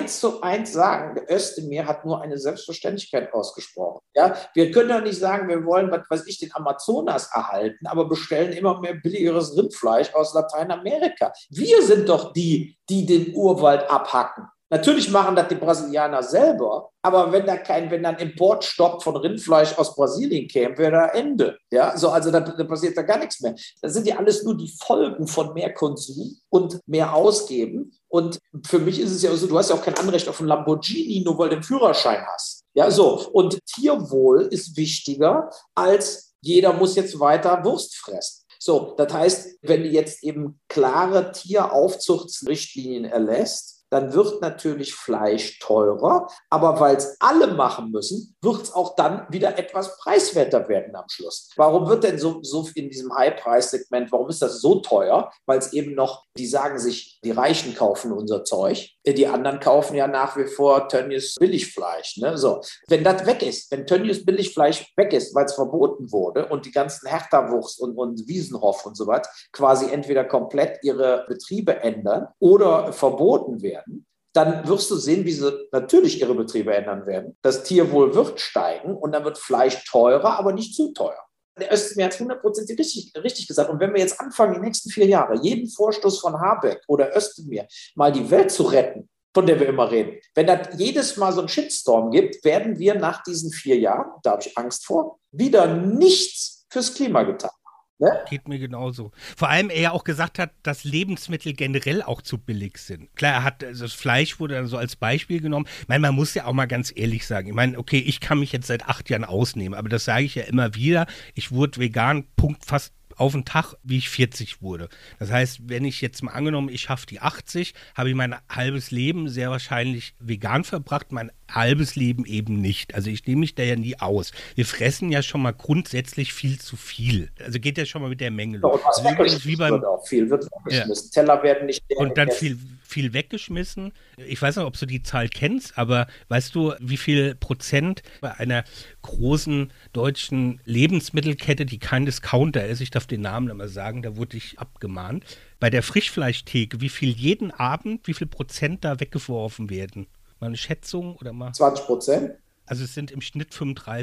1:1 sagen, der Özdemir hat nur eine Selbstverständlichkeit ausgesprochen. Ja, wir können doch nicht sagen, wir wollen, was weiß ich, den Amazonas erhalten, aber bestellen immer mehr billigeres Rindfleisch aus Lateinamerika. Wir sind doch die den Urwald abhacken. Natürlich machen das die Brasilianer selber, aber wenn dann Importstopp von Rindfleisch aus Brasilien käme, wäre da Ende. Ja, so, also da passiert da gar nichts mehr. Das sind ja alles nur die Folgen von mehr Konsum und mehr Ausgeben. Und für mich ist es ja so, du hast ja auch kein Anrecht auf einen Lamborghini, nur weil du einen Führerschein hast. Ja, so. Und Tierwohl ist wichtiger als jeder muss jetzt weiter Wurst fressen. So, das heißt, wenn du jetzt eben klare Tieraufzuchtsrichtlinien erlässt, dann wird natürlich Fleisch teurer, aber weil es alle machen müssen, wird es auch dann wieder etwas preiswerter werden am Schluss. Warum wird denn so in diesem High-Preis-Segment, warum ist das so teuer? Weil es eben noch, die sagen sich, die Reichen kaufen unser Zeug, die anderen kaufen ja nach wie vor Tönnies Billigfleisch. Ne? So. Wenn das weg ist, wenn Tönnies Billigfleisch weg ist, weil es verboten wurde und die ganzen Hertha-Wurst und Wiesenhoff und so was quasi entweder komplett ihre Betriebe ändern oder verboten werden, dann wirst du sehen, wie sie natürlich ihre Betriebe ändern werden. Das Tierwohl wird steigen und dann wird Fleisch teurer, aber nicht zu teuer. Der Özdemir hat es 100% richtig gesagt. Und wenn wir jetzt anfangen, die nächsten 4 Jahre, jeden Vorstoß von Habeck oder Özdemir mal die Welt zu retten, von der wir immer reden, wenn das jedes Mal so einen Shitstorm gibt, werden wir nach diesen 4 Jahren, da habe ich Angst vor, wieder nichts fürs Klima getan. Ne? Geht mir genauso. Vor allem er ja auch gesagt hat, dass Lebensmittel generell auch zu billig sind. Klar, er hat, also das Fleisch wurde dann so als Beispiel genommen. Ich meine, man muss ja auch mal ganz ehrlich sagen, ich meine, okay, ich kann mich jetzt seit 8 Jahren ausnehmen, aber das sage ich ja immer wieder. Ich wurde vegan, Punkt, fast auf den Tag, wie ich 40 wurde. Das heißt, wenn ich jetzt mal angenommen, ich schaffe die 80, habe ich mein halbes Leben sehr wahrscheinlich vegan verbracht, mein halbes Leben eben nicht. Also ich nehme mich da ja nie aus. Wir fressen ja schon mal grundsätzlich viel zu viel. Also geht ja schon mal mit der Menge los. Und was weggeschmissen wird auch viel, wird weggeschmissen. Ja. Teller werden nicht leer und dann viel weggeschmissen. Ich weiß nicht, ob du die Zahl kennst, aber weißt du, wie viel Prozent bei einer großen deutschen Lebensmittelkette, die kein Discounter ist, ich darf den Namen noch mal sagen, da wurde ich abgemahnt, bei der Frischfleischtheke, wie viel jeden Abend, wie viel Prozent da weggeworfen werden? Mal eine Schätzung oder mal? 20%? Also es sind im Schnitt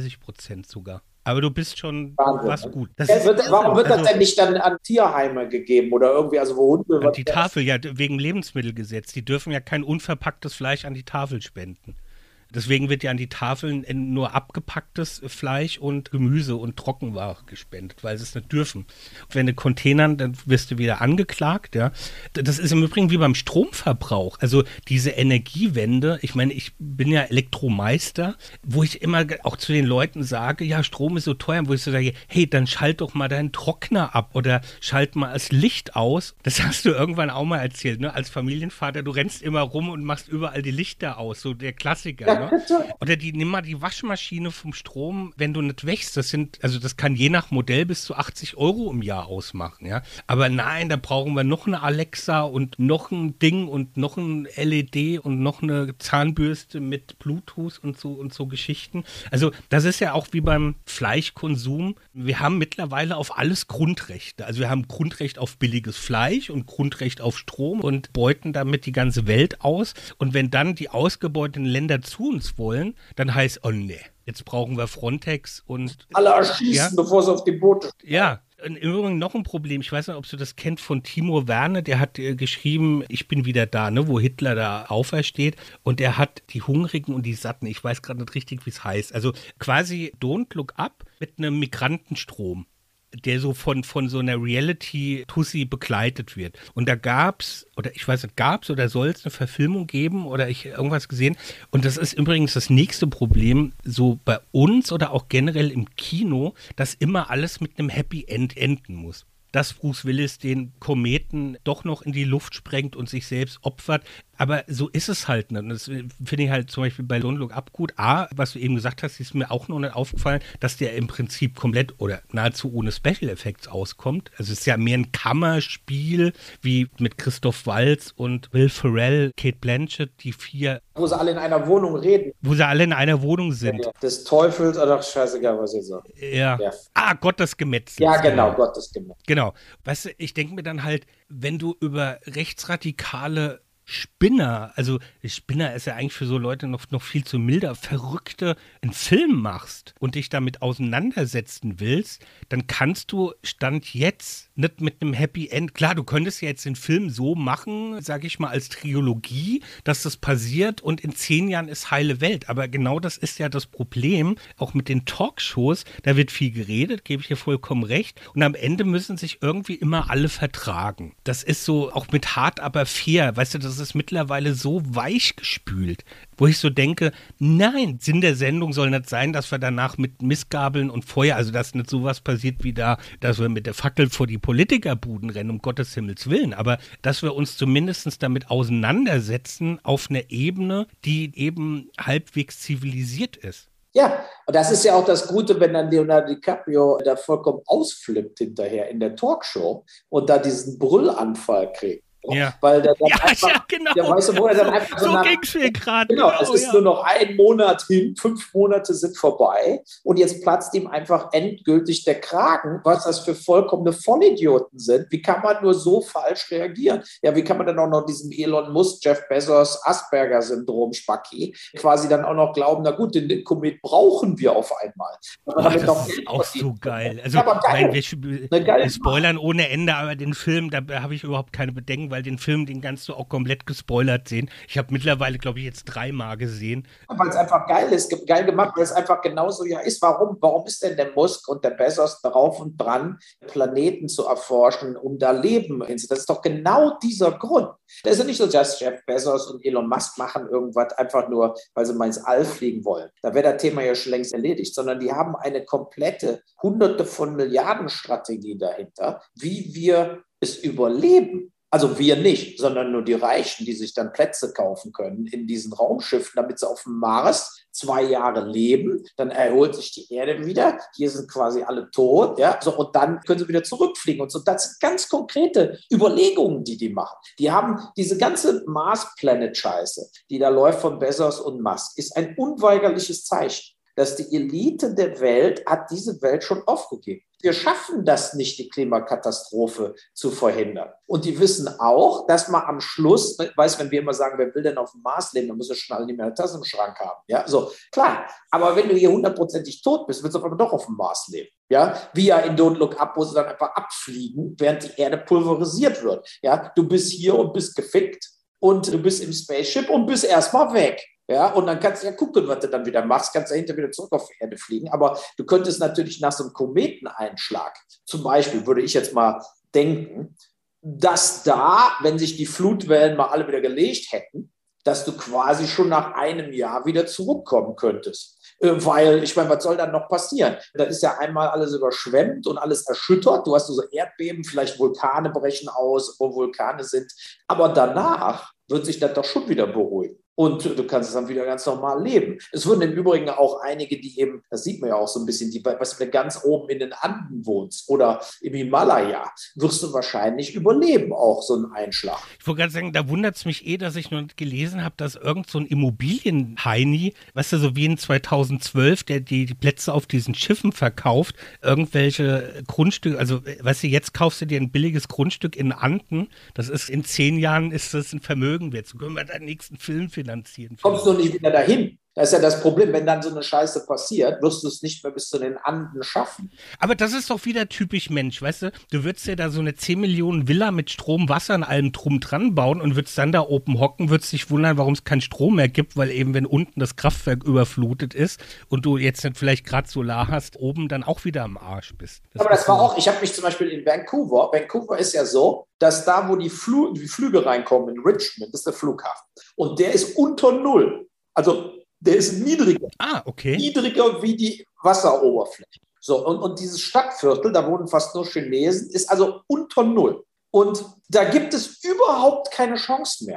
35% sogar. Aber du bist schon was gut. Warum wird das denn nicht dann an Tierheime gegeben oder irgendwie, also wo Hunde... An die Tafel, ja, wegen Lebensmittelgesetz. Die dürfen ja kein unverpacktes Fleisch an die Tafel spenden. Deswegen wird ja an die Tafeln nur abgepacktes Fleisch und Gemüse und Trockenware gespendet, weil sie es nicht dürfen. Wenn du Containern, dann wirst du wieder angeklagt, ja. Das ist im Übrigen wie beim Stromverbrauch. Also diese Energiewende, ich meine, ich bin ja Elektromeister, wo ich immer auch zu den Leuten sage, ja, Strom ist so teuer, wo ich so sage, hey, dann schalt doch mal deinen Trockner ab oder schalt mal das Licht aus. Das hast du irgendwann auch mal erzählt, ne? Als Familienvater, du rennst immer rum und machst überall die Lichter aus, so der Klassiker. Ja. Oder nimm mal die Waschmaschine vom Strom, wenn du nicht wächst, das kann je nach Modell bis zu 80 € im Jahr ausmachen, ja. Aber nein, da brauchen wir noch eine Alexa und noch ein Ding und noch ein LED und noch eine Zahnbürste mit Bluetooth und so Geschichten. Also das ist ja auch wie beim Fleischkonsum. Wir haben mittlerweile auf alles Grundrechte. Also wir haben Grundrecht auf billiges Fleisch und Grundrecht auf Strom und beuten damit die ganze Welt aus. Und wenn dann die ausgebeuteten Länder zu uns wollen, dann heißt, oh nee, jetzt brauchen wir Frontex und... Alle erschießen, ja? Bevor sie auf die Boote stehen. Ja, im Übrigen noch ein Problem, ich weiß nicht, ob du das kennt, von Timo Werner, der hat geschrieben, ich bin wieder da, ne, wo Hitler da aufersteht und er hat die Hungrigen und die Satten, ich weiß gerade nicht richtig, wie es heißt, also quasi Don't Look Up mit einem Migrantenstrom, der so von so einer Reality-Tussi begleitet wird. Und da gab's oder soll es eine Verfilmung geben oder ich irgendwas gesehen. Und das ist übrigens das nächste Problem, so bei uns oder auch generell im Kino, dass immer alles mit einem Happy End enden muss. Dass Bruce Willis den Kometen doch noch in die Luft sprengt und sich selbst opfert. Aber so ist es halt. Ne? Und das finde ich halt zum Beispiel bei Don't Look Up gut. A, was du eben gesagt hast, ist mir auch noch nicht aufgefallen, dass der im Prinzip komplett oder nahezu ohne Special Effects auskommt. Also es ist ja mehr ein Kammerspiel, wie mit Christoph Waltz und Will Ferrell, Cate Blanchett, die 4. Wo sie alle in einer Wohnung reden. Wo sie alle in einer Wohnung sind. Ja. Des Teufels, oder scheißegal, was ihr sagt. Ja. Gottesgemetzel. Ja, genau, Gottesgemetzel. Genau. Weißt du, ich denke mir dann halt, wenn du über rechtsradikale Spinner, also Spinner ist ja eigentlich für so Leute noch viel zu milder, Verrückte, einen Film machst und dich damit auseinandersetzen willst, dann kannst du Stand jetzt nicht mit einem Happy End, klar, du könntest ja jetzt den Film so machen, sage ich mal, als Trilogie, dass das passiert und in 10 Jahren ist heile Welt, aber genau das ist ja das Problem, auch mit den Talkshows, da wird viel geredet, gebe ich dir vollkommen recht, und am Ende müssen sich irgendwie immer alle vertragen. Das ist so, auch mit hart, aber fair, weißt du, das ist mittlerweile so weichgespült, wo ich so denke, nein, Sinn der Sendung soll nicht sein, dass wir danach mit Missgabeln und Feuer, also dass nicht sowas passiert wie da, dass wir mit der Fackel vor die Politikerbuden rennen, um Gottes Himmels Willen, aber dass wir uns zumindest damit auseinandersetzen auf einer Ebene, die eben halbwegs zivilisiert ist. Ja, und das ist ja auch das Gute, wenn dann Leonardo DiCaprio da vollkommen ausflippt hinterher in der Talkshow und da diesen Brüllanfall kriegt. Ja. Weil der dann genau. Der weißt du, wo er dann einfach so ging es mir gerade. Genau, es ist nur noch 1 Monat hin, 5 Monate sind vorbei und jetzt platzt ihm einfach endgültig der Kragen, was das für vollkommene Vollidioten sind. Wie kann man nur so falsch reagieren? Ja, wie kann man dann auch noch diesem Elon Musk, Jeff Bezos, Asperger-Syndrom, Spacki, quasi dann auch noch glauben, na gut, den Komet brauchen wir auf einmal. Das ist auch so geil. Also, geil. Wir spoilern ohne Ende, aber den Film, da habe ich überhaupt keine Bedenken, weil den Film, den kannst du auch komplett gespoilert sehen. Ich habe mittlerweile, glaube ich, jetzt 3-mal gesehen. Weil es einfach geil ist, geil gemacht, weil es einfach genauso ja ist. Warum ist denn der Musk und der Bezos drauf und dran, Planeten zu erforschen, um da Leben hinzusetzen? Das ist doch genau dieser Grund. Das ist ja nicht so, dass Jeff Bezos und Elon Musk machen irgendwas einfach nur, weil sie mal ins All fliegen wollen. Da wäre das Thema ja schon längst erledigt, sondern die haben eine komplette Hunderte von Milliarden Strategie dahinter, wie wir es überleben. Also wir nicht, sondern nur die Reichen, die sich dann Plätze kaufen können in diesen Raumschiffen, damit sie auf dem Mars 2 Jahre leben. Dann erholt sich die Erde wieder. Hier sind quasi alle tot. Ja? So, und dann können sie wieder zurückfliegen. Und so, das sind ganz konkrete Überlegungen, die machen. Die haben diese ganze Mars-Planet-Scheiße, die da läuft von Bezos und Musk, ist ein unweigerliches Zeichen, dass die Elite der Welt hat diese Welt schon aufgegeben. Wir schaffen das nicht, die Klimakatastrophe zu verhindern. Und die wissen auch, dass man am Schluss, wenn wir immer sagen, wer will denn auf dem Mars leben, dann muss er schon alle nicht mehr eine Tasse im Schrank haben. Ja, so, klar. Aber wenn du hier 100%ig tot bist, willst du auf einmal doch auf dem Mars leben. Ja, wie ja in Don't Look Up, wo sie dann einfach abfliegen, während die Erde pulverisiert wird. Ja, du bist hier und bist gefickt und du bist im Spaceship und bist erstmal weg. Ja, und dann kannst du ja gucken, was du dann wieder machst, kannst du hinterher wieder zurück auf die Erde fliegen. Aber du könntest natürlich nach so einem Kometeneinschlag, zum Beispiel, würde ich jetzt mal denken, dass da, wenn sich die Flutwellen mal alle wieder gelegt hätten, dass du quasi schon nach einem Jahr wieder zurückkommen könntest. Weil, ich meine, was soll dann noch passieren? Da ist ja einmal alles überschwemmt und alles erschüttert. Du hast so Erdbeben, vielleicht Vulkane brechen aus, wo Vulkane sind. Aber danach wird sich das doch schon wieder beruhigen. Und du kannst es dann wieder ganz normal leben. Es würden im Übrigen auch einige, die eben, das sieht man ja auch so ein bisschen, die, was wenn du ganz oben in den Anden wohnst oder im Himalaya, wirst du wahrscheinlich überleben, auch so einen Einschlag. Ich wollte gerade sagen, da wundert es mich dass ich noch nicht gelesen habe, dass irgend so ein Immobilienheini, weißt du, so wie in 2012, der die Plätze auf diesen Schiffen verkauft, irgendwelche Grundstücke, also weißt du, jetzt kaufst du dir ein billiges Grundstück in Anden, das ist in 10 Jahren ist das ein Vermögen wert. So können wir deinen nächsten Film finanzieren. Kommst du nicht wieder dahin? Das ist ja das Problem, wenn dann so eine Scheiße passiert, wirst du es nicht mehr bis zu den Anden schaffen. Aber das ist doch wieder typisch Mensch, weißt du? Du würdest ja da so eine 10 Millionen Villa mit Strom, Wasser und allem drum dran bauen und würdest dann da oben hocken, würdest dich wundern, warum es keinen Strom mehr gibt, weil eben, wenn unten das Kraftwerk überflutet ist und du jetzt nicht vielleicht gerade Solar hast, oben dann auch wieder am Arsch bist. Aber das war auch, ich habe mich zum Beispiel in Vancouver ist ja so, dass da, wo die Flüge reinkommen, in Richmond, ist der Flughafen. Und der ist unter Null. Also der ist niedriger. Okay. Niedriger wie die Wasseroberfläche. So, und dieses Stadtviertel, da wohnen fast nur Chinesen, ist also unter Null. Und da gibt es überhaupt keine Chance mehr,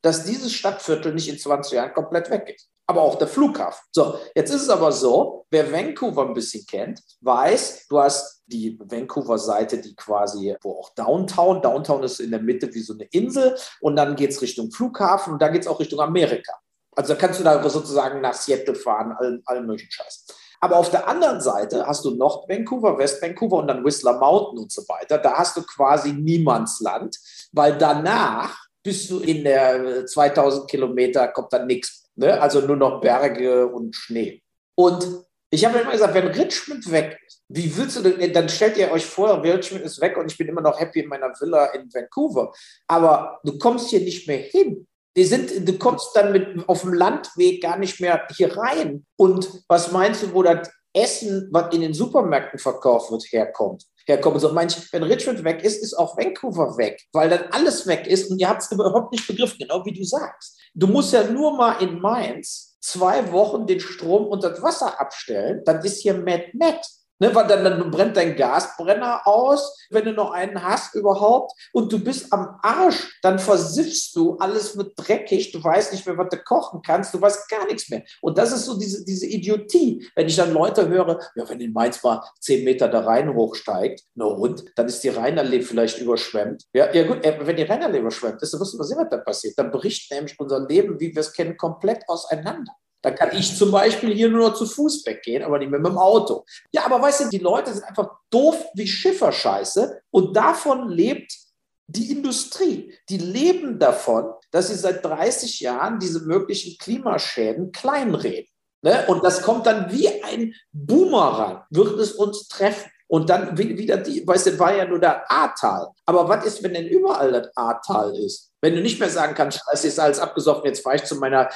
dass dieses Stadtviertel nicht in 20 Jahren komplett weg ist. Aber auch der Flughafen. So, jetzt ist es aber so, wer Vancouver ein bisschen kennt, weiß, du hast die Vancouver-Seite, die quasi, wo auch Downtown ist in der Mitte wie so eine Insel und dann geht es Richtung Flughafen und dann geht es auch Richtung Amerika. Also da kannst du da sozusagen nach Seattle fahren, allen möglichen Scheiß. Aber auf der anderen Seite hast du Nord-Vancouver, West-Vancouver und dann Whistler Mountain und so weiter. Da hast du quasi Niemandsland, weil danach bist du in der 2000 Kilometer, kommt dann nichts. Ne? Also nur noch Berge und Schnee. Und ich habe immer gesagt, wenn Richmond weg ist, wie willst du denn, dann stellt ihr euch vor, Richmond ist weg und ich bin immer noch happy in meiner Villa in Vancouver. Aber du kommst hier nicht mehr hin. Du kommst dann auf dem Landweg gar nicht mehr hier rein. Und was meinst du, wo das Essen, was in den Supermärkten verkauft wird, herkommt? So, wenn Richmond weg ist, ist auch Vancouver weg, weil dann alles weg ist und ihr habt es überhaupt nicht begriffen, genau wie du sagst. Du musst ja nur mal in Mainz 2 Wochen den Strom unter das Wasser abstellen, dann ist hier Mad. Ne, weil dann brennt dein Gasbrenner aus, wenn du noch einen hast überhaupt und du bist am Arsch, dann versiffst du, alles wird dreckig, du weißt nicht mehr, was du kochen kannst, du weißt gar nichts mehr. Und das ist so diese Idiotie, wenn ich dann Leute höre, ja, wenn in Mainz mal 10 Meter der Rhein hochsteigt, na und, dann ist die Rheinallee vielleicht überschwemmt. Ja gut, wenn die Rheinallee überschwemmt ist, dann wirst du mal sehen, was da passiert. Dann bricht nämlich unser Leben, wie wir es kennen, komplett auseinander. Da kann ich zum Beispiel hier nur noch zu Fuß weggehen, aber nicht mehr mit dem Auto. Ja, aber weißt du, die Leute sind einfach doof wie Schifferscheiße und davon lebt die Industrie. Die leben davon, dass sie seit 30 Jahren diese möglichen Klimaschäden kleinreden. Ne? Und das kommt dann wie ein Boomerang, wird es uns treffen. Und dann wieder weißt du, war ja nur der Ahrtal. Aber was ist, wenn denn überall das Ahrtal ist? Wenn du nicht mehr sagen kannst, es ist alles abgesoffen, jetzt fahre ich zu meiner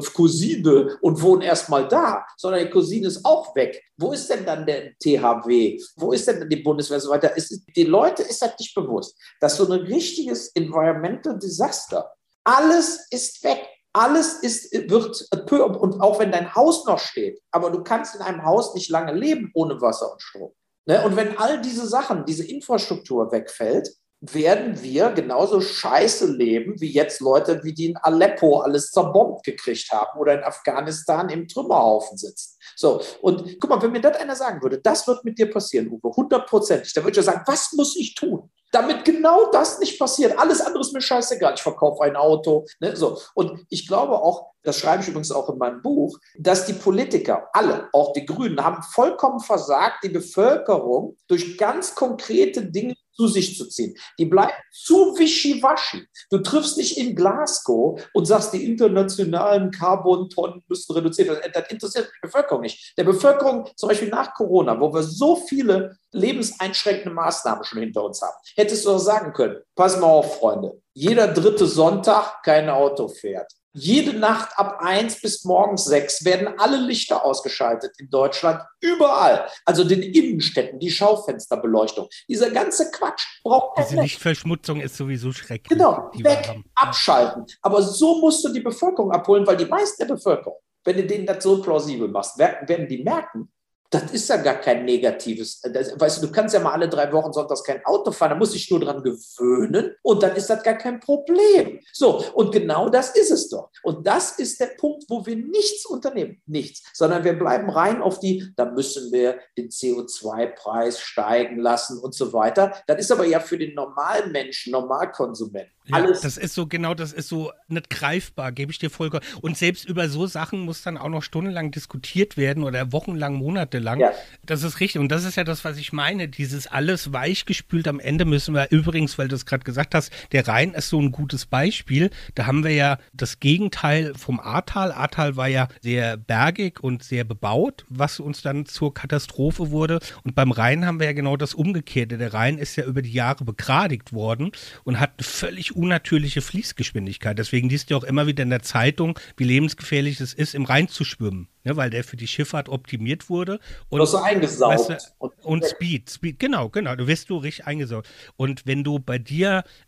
Cousine und wohne erstmal da, sondern die Cousine ist auch weg. Wo ist denn dann der THW? Wo ist denn die Bundeswehr und so weiter? Die Leute ist halt nicht bewusst, dass so ein richtiges Environmental Disaster, alles ist weg. Alles wird und auch wenn dein Haus noch steht, aber du kannst in einem Haus nicht lange leben ohne Wasser und Strom. Ne? Und wenn all diese Sachen, diese Infrastruktur wegfällt, werden wir genauso scheiße leben, wie jetzt Leute, wie die in Aleppo alles zerbombt gekriegt haben oder in Afghanistan im Trümmerhaufen sitzen. So, und guck mal, wenn mir das einer sagen würde, das wird mit dir passieren, Uwe, 100%, dann würde ich sagen, was muss ich tun, damit genau das nicht passiert? Alles andere ist mir scheißegal, ich verkaufe ein Auto. Ne? So. Und ich glaube auch, das schreibe ich übrigens auch in meinem Buch, dass die Politiker, alle, auch die Grünen, haben vollkommen versagt, die Bevölkerung durch ganz konkrete Dinge zu sich zu ziehen. Die bleiben zu wischiwaschi. Du triffst dich in Glasgow und sagst, die internationalen Carbon-Tonnen müssen reduziert werden. Das interessiert die Bevölkerung nicht. Der Bevölkerung, zum Beispiel nach Corona, wo wir so viele lebenseinschränkende Maßnahmen schon hinter uns haben, hättest du doch sagen können, pass mal auf, Freunde, jeder 3. Sonntag kein Auto fährt. Jede Nacht ab 1 bis morgens 6 werden alle Lichter ausgeschaltet in Deutschland, überall. Also den Innenstädten, die Schaufensterbeleuchtung. Dieser ganze Quatsch braucht Diese Lichtverschmutzung ist sowieso schrecklich. Genau, weg, abschalten. Aber so musst du die Bevölkerung abholen, weil die meisten der Bevölkerung, wenn du denen das so plausibel machst, werden die merken, das ist ja gar kein negatives. Weißt du, du kannst ja mal alle 3 Wochen sonntags kein Auto fahren, da musst du dich nur dran gewöhnen und dann ist das gar kein Problem. So, und genau das ist es doch. Und das ist der Punkt, wo wir nichts unternehmen, nichts, sondern wir bleiben rein auf da müssen wir den CO2-Preis steigen lassen und so weiter. Das ist aber ja für den normalen Menschen, Normalkonsumenten. Ja, das ist so nicht greifbar, gebe ich dir vollkommen. Und selbst über so Sachen muss dann auch noch stundenlang diskutiert werden oder wochenlang, monatelang. Ja. Das ist richtig. Und das ist ja das, was ich meine. Dieses alles weichgespült. Am Ende müssen wir übrigens, weil du es gerade gesagt hast, der Rhein ist so ein gutes Beispiel. Da haben wir ja das Gegenteil vom Ahrtal. Ahrtal war ja sehr bergig und sehr bebaut, was uns dann zur Katastrophe wurde. Und beim Rhein haben wir ja genau das Umgekehrte. Der Rhein ist ja über die Jahre begradigt worden und hat eine völlig unnatürliche Fließgeschwindigkeit. Deswegen liest du auch immer wieder in der Zeitung, wie lebensgefährlich es ist, im Rhein zu schwimmen, ne, weil der für die Schifffahrt optimiert wurde. Und so eingesaugt. Weißt du, und Speed, genau, du wirst richtig eingesaugt. Und wenn du bei dir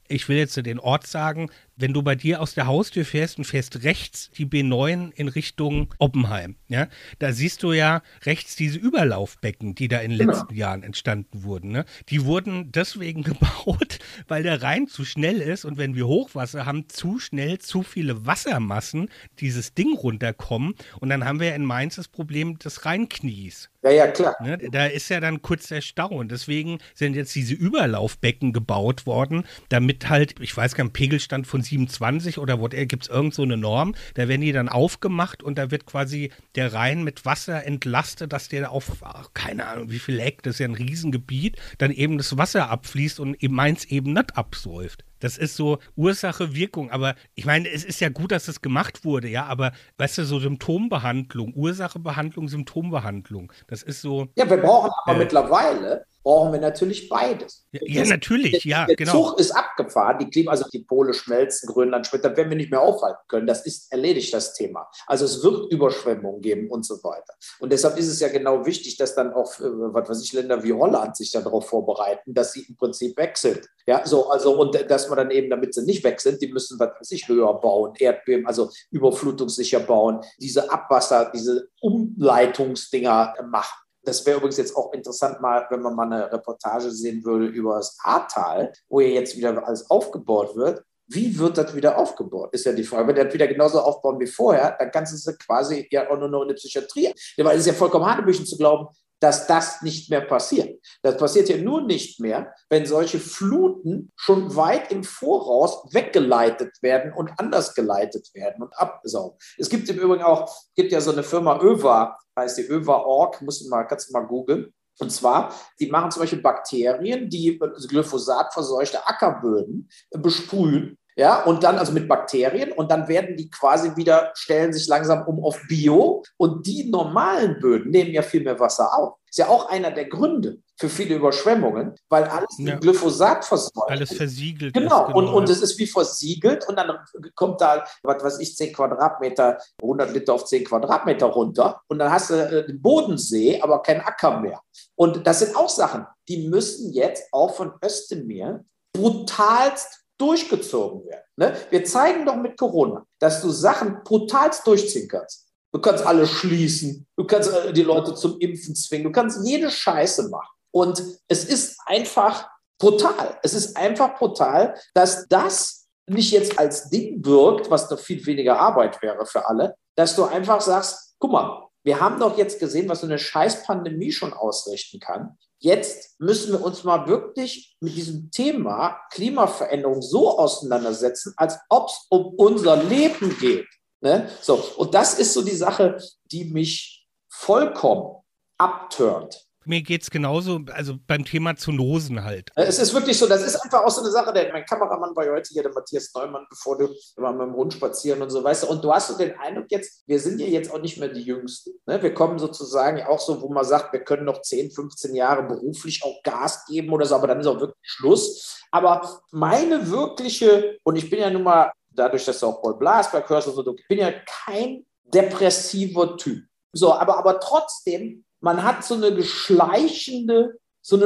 ich will jetzt den Ort sagen, wenn du bei dir aus der Haustür fährst und fährst rechts die B9 in Richtung Oppenheim, ja, da siehst du ja rechts diese Überlaufbecken, die da in den letzten Jahren entstanden wurden. Ne? Die wurden deswegen gebaut, weil der Rhein zu schnell ist und wenn wir Hochwasser haben, zu schnell zu viele Wassermassen dieses Ding runterkommen und dann haben wir in Mainz das Problem des Rheinknies. Ja, klar. Ne, da ist ja dann kurz der Stau und deswegen sind jetzt diese Überlaufbecken gebaut worden, damit halt, ich weiß gar nicht, Pegelstand von 27 oder gibt es irgend so eine Norm, da werden die dann aufgemacht und da wird quasi der Rhein mit Wasser entlastet, dass der auf, keine Ahnung wie viel Eck, das ist ja ein Riesengebiet, dann eben das Wasser abfließt und eben Mainz eben nicht absäuft. Das ist so Ursache, Wirkung. Aber ich meine, es ist ja gut, dass das gemacht wurde, ja, aber weißt du, so Symptombehandlung, Ursachebehandlung, Symptombehandlung, das ist so. Ja, wir brauchen aber mittlerweile natürlich beides. Ja, natürlich, ja, der genau. Der Zug ist abgefahren, die Pole schmelzen, Grönland schmilzt, das werden wir nicht mehr aufhalten können. Das ist erledigt, das Thema. Also es wird Überschwemmungen geben und so weiter. Und deshalb ist es ja genau wichtig, dass dann auch, Länder wie Holland sich darauf vorbereiten, dass sie im Prinzip weg sind. Ja, und dass man dann eben, damit sie nicht weg sind, die müssen, höher bauen, Erdbeben, also überflutungssicher bauen, diese Abwasser, diese Umleitungsdinger machen. Das wäre übrigens jetzt auch interessant, wenn man mal eine Reportage sehen würde über das Ahrtal, wo ja jetzt wieder alles aufgebaut wird. Wie wird das wieder aufgebaut, ist ja die Frage. Wenn die das wieder genauso aufbauen wie vorher, dann kannst du es quasi ja auch nur noch in der Psychiatrie. Weil es ist ja vollkommen hanebüchen zu glauben, dass das nicht mehr passiert. Das passiert ja nur nicht mehr, wenn solche Fluten schon weit im Voraus weggeleitet werden und anders geleitet werden und absaugen. Es gibt im Übrigen ja so eine Firma ÖVA, heißt die ÖVA.org, kannst du mal googeln. Und zwar, die machen zum Beispiel Bakterien, die glyphosatverseuchte Ackerböden besprühen. Ja, und dann also mit Bakterien und dann werden die quasi wieder, stellen sich langsam um auf Bio und die normalen Böden nehmen ja viel mehr Wasser auf. Ist ja auch einer der Gründe für viele Überschwemmungen, weil alles mit Glyphosat verseucht. Alles versiegelt. Genau, und es ist wie versiegelt und dann kommt da, 10 Quadratmeter, 100 Liter auf 10 Quadratmeter runter und dann hast du den Bodensee, aber kein Acker mehr. Und das sind auch Sachen, die müssen jetzt auch von Özdemir brutalst durchgezogen werden. Ne? Wir zeigen doch mit Corona, dass du Sachen brutalst durchziehen kannst. Du kannst alle schließen, du kannst die Leute zum Impfen zwingen, du kannst jede Scheiße machen. Und es ist einfach brutal. Es ist einfach brutal, dass das nicht jetzt als Ding wirkt, was doch viel weniger Arbeit wäre für alle, dass du einfach sagst, guck mal, wir haben doch jetzt gesehen, was so eine Scheiß-Pandemie schon ausrichten kann. Jetzt müssen wir uns mal wirklich mit diesem Thema Klimaveränderung so auseinandersetzen, als ob es um unser Leben geht. Ne? So, und das ist so die Sache, die mich vollkommen abturnt. Mir geht es genauso, also beim Thema Zoonosen halt. Es ist wirklich so, das ist einfach auch so eine Sache, mein Kameramann war heute hier, der Matthias Neumann, bevor wir waren mit dem Hund spazieren und so, weißt du, und du hast so den Eindruck jetzt, wir sind ja jetzt auch nicht mehr die Jüngsten. Ne? Wir kommen sozusagen auch so, wo man sagt, wir können noch 10, 15 Jahre beruflich auch Gas geben oder so, aber dann ist auch wirklich Schluss. Aber meine wirkliche, und ich bin ja nun mal, dadurch, dass du auch Paul Blasberg hörst und so, ich bin ja kein depressiver Typ. So, aber trotzdem, man hat so eine schleichende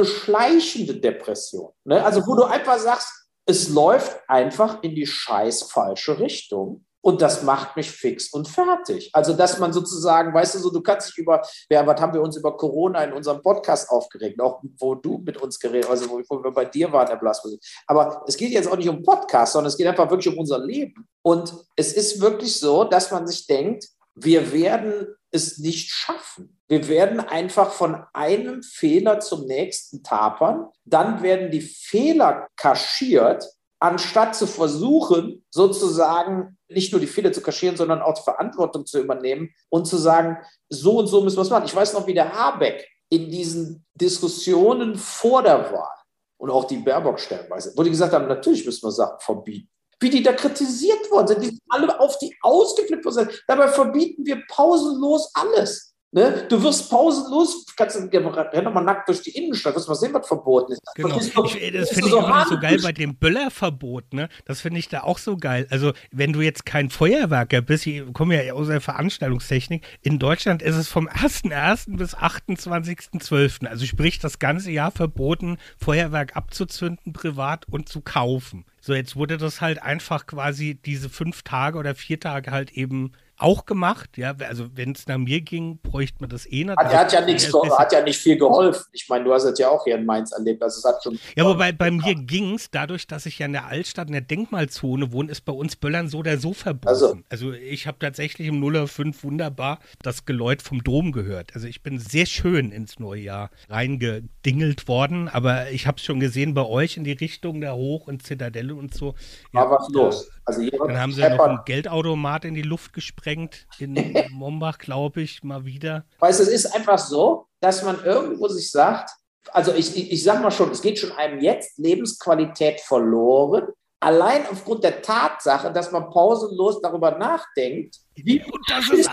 Depression. Ne? Also wo du einfach sagst, es läuft einfach in die scheiß falsche Richtung und das macht mich fix und fertig. Also dass man sozusagen, weißt du, so du kannst dich was haben wir uns über Corona in unserem Podcast aufgeregt, auch wo du mit uns geredet hast, also wo wir bei dir waren, Herr Blasberg. Aber es geht jetzt auch nicht um Podcast, sondern es geht einfach wirklich um unser Leben. Und es ist wirklich so, dass man sich denkt, wir werden es nicht schaffen. Wir werden einfach von einem Fehler zum nächsten tapern. Dann werden die Fehler kaschiert, anstatt zu versuchen, sozusagen nicht nur die Fehler zu kaschieren, sondern auch die Verantwortung zu übernehmen und zu sagen, so und so müssen wir es machen. Ich weiß noch, wie der Habeck in diesen Diskussionen vor der Wahl und auch die Baerbock stellenweise, wo die gesagt haben, natürlich müssen wir Sachen verbieten. Wie die da kritisiert worden sind, die sind alle auf die ausgeflippt worden sind. Dabei verbieten wir pausenlos alles. Ne? Du wirst pausenlos, renn doch mal nackt durch die Innenstadt, wirst mal sehen, was verboten ist. Genau. Das finde ich auch so geil bei dem Böllerverbot, ne? Das finde ich da auch so geil. Also, wenn du jetzt kein Feuerwerker bist, ich komme ja aus der Veranstaltungstechnik, in Deutschland ist es vom 1.1. bis 28.12., also sprich das ganze Jahr verboten, Feuerwerk abzuzünden, privat und zu kaufen. So, jetzt wurde das halt einfach quasi diese 5 Tage oder 4 Tage halt eben auch gemacht, ja, also wenn es nach mir ging, bräuchte man das eh nicht. Hat ja nicht viel geholfen. Ich meine, du hast es ja auch hier in Mainz erlebt, also es hat schon... Ja, wobei bei mir ging es, dadurch, dass ich ja in der Altstadt, in der Denkmalzone wohne, ist bei uns Böllern so oder so verboten. Also ich habe tatsächlich im 005 wunderbar das Geläut vom Dom gehört. Also ich bin sehr schön ins neue Jahr reingedingelt worden, aber ich habe es schon gesehen bei euch in die Richtung da hoch in Zitadelle und so. Ja, war was los. Also dann haben sie noch einen Geldautomat in die Luft gesprengt in Mombach, glaube ich, mal wieder. Weißt du, es ist einfach so, dass man irgendwo sich sagt, also ich sag mal schon, es geht schon einem jetzt Lebensqualität verloren, allein aufgrund der Tatsache, dass man pausenlos darüber nachdenkt. Und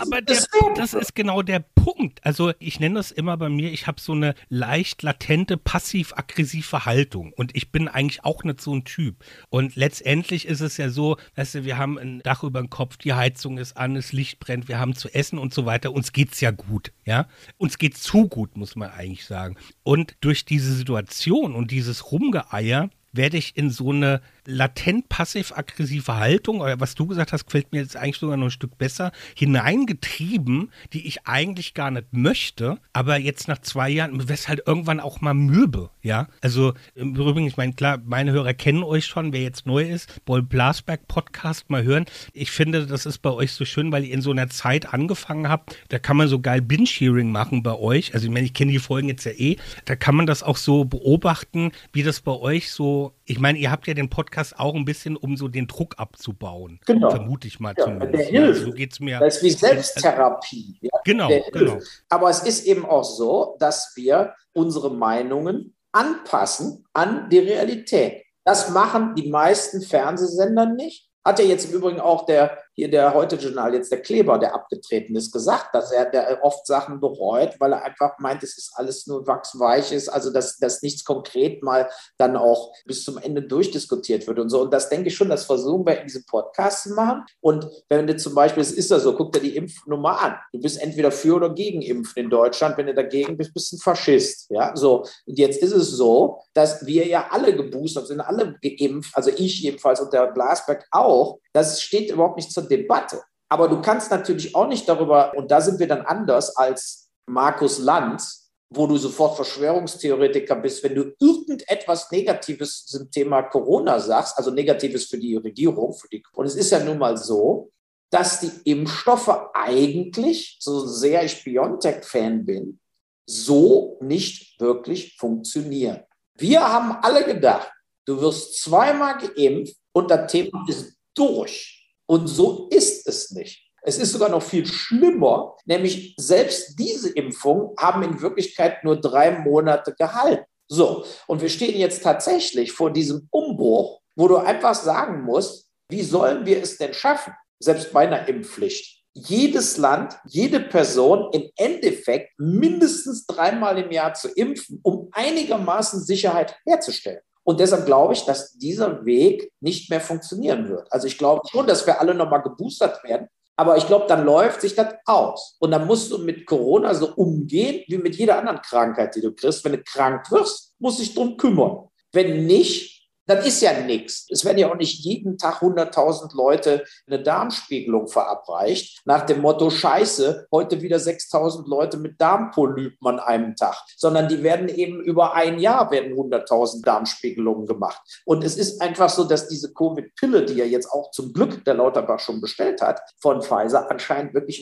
das ist genau der Punkt. Also ich nenne das immer bei mir, ich habe so eine leicht latente, passiv-aggressive Haltung und ich bin eigentlich auch nicht so ein Typ. Und letztendlich ist es ja so, weißt du, wir haben ein Dach über dem Kopf, die Heizung ist an, das Licht brennt, wir haben zu essen und so weiter. Uns geht's ja gut, ja. Uns geht's zu gut, muss man eigentlich sagen. Und durch diese Situation und dieses Rumgeeier werde ich in so eine latent passiv-aggressive Haltung, oder was du gesagt hast, gefällt mir jetzt eigentlich sogar noch ein Stück besser, hineingetrieben, die ich eigentlich gar nicht möchte, aber jetzt nach 2 Jahren wäre es halt irgendwann auch mal mürbe, ja. Also im Übrigen, ich meine, klar, meine Hörer kennen euch schon, wer jetzt neu ist, Boll Blasberg Podcast mal hören. Ich finde, das ist bei euch so schön, weil ihr in so einer Zeit angefangen habt, da kann man so geil Binge-Hearing machen bei euch. Also ich meine, ich kenne die Folgen jetzt ja da kann man das auch so beobachten, wie das bei euch so, ich meine, ihr habt ja den Podcast auch ein bisschen, um so den Druck abzubauen. Genau. Vermute ich mal zumindest. Der hilft. So geht's mir. Das ist wie Selbsttherapie. Ja? Genau. Aber es ist eben auch so, dass wir unsere Meinungen anpassen an die Realität. Das machen die meisten Fernsehsender nicht. Hat ja jetzt im Übrigen auch der Heute-Journal, jetzt der Kleber, der abgetreten ist, gesagt, dass der oft Sachen bereut, weil er einfach meint, es ist alles nur wachsweiches, also dass nichts konkret mal dann auch bis zum Ende durchdiskutiert wird und so. Und das denke ich schon, das versuchen wir in diesem Podcast zu machen. Und wenn du zum Beispiel, es ist ja so, guck dir die Impfnummer an. Du bist entweder für oder gegen Impfen in Deutschland. Wenn du dagegen bist, bist du ein Faschist. Ja, so. Und jetzt ist es so, dass wir ja alle geboostert sind, alle geimpft, also ich jedenfalls und der Blasberg auch. Das steht überhaupt nicht zur Debatte. Aber du kannst natürlich auch nicht darüber, und da sind wir dann anders als Markus Lanz, wo du sofort Verschwörungstheoretiker bist, wenn du irgendetwas Negatives zum Thema Corona sagst, also Negatives für die Regierung. Und es ist ja nun mal so, dass die Impfstoffe eigentlich, so sehr ich BioNTech-Fan bin, so nicht wirklich funktionieren. Wir haben alle gedacht, du wirst 2-mal geimpft und das Thema ist durch. Und so ist es nicht. Es ist sogar noch viel schlimmer, nämlich selbst diese Impfungen haben in Wirklichkeit nur 3 Monate gehalten. So, und wir stehen jetzt tatsächlich vor diesem Umbruch, wo du einfach sagen musst, wie sollen wir es denn schaffen, selbst bei einer Impfpflicht? Jedes Land, jede Person im Endeffekt mindestens 3-mal im Jahr zu impfen, um einigermaßen Sicherheit herzustellen. Und deshalb glaube ich, dass dieser Weg nicht mehr funktionieren wird. Also ich glaube schon, dass wir alle nochmal geboostert werden. Aber ich glaube, dann läuft sich das aus. Und dann musst du mit Corona so umgehen, wie mit jeder anderen Krankheit, die du kriegst. Wenn du krank wirst, musst du dich drum kümmern. Wenn nicht, dann ist ja nichts. Es werden ja auch nicht jeden Tag 100.000 Leute eine Darmspiegelung verabreicht, nach dem Motto, Scheiße, heute wieder 6.000 Leute mit Darmpolypen an einem Tag, sondern die werden eben über ein Jahr werden 100.000 Darmspiegelungen gemacht. Und es ist einfach so, dass diese Covid-Pille, die ja jetzt auch zum Glück der Lauterbach schon bestellt hat, von Pfizer anscheinend wirklich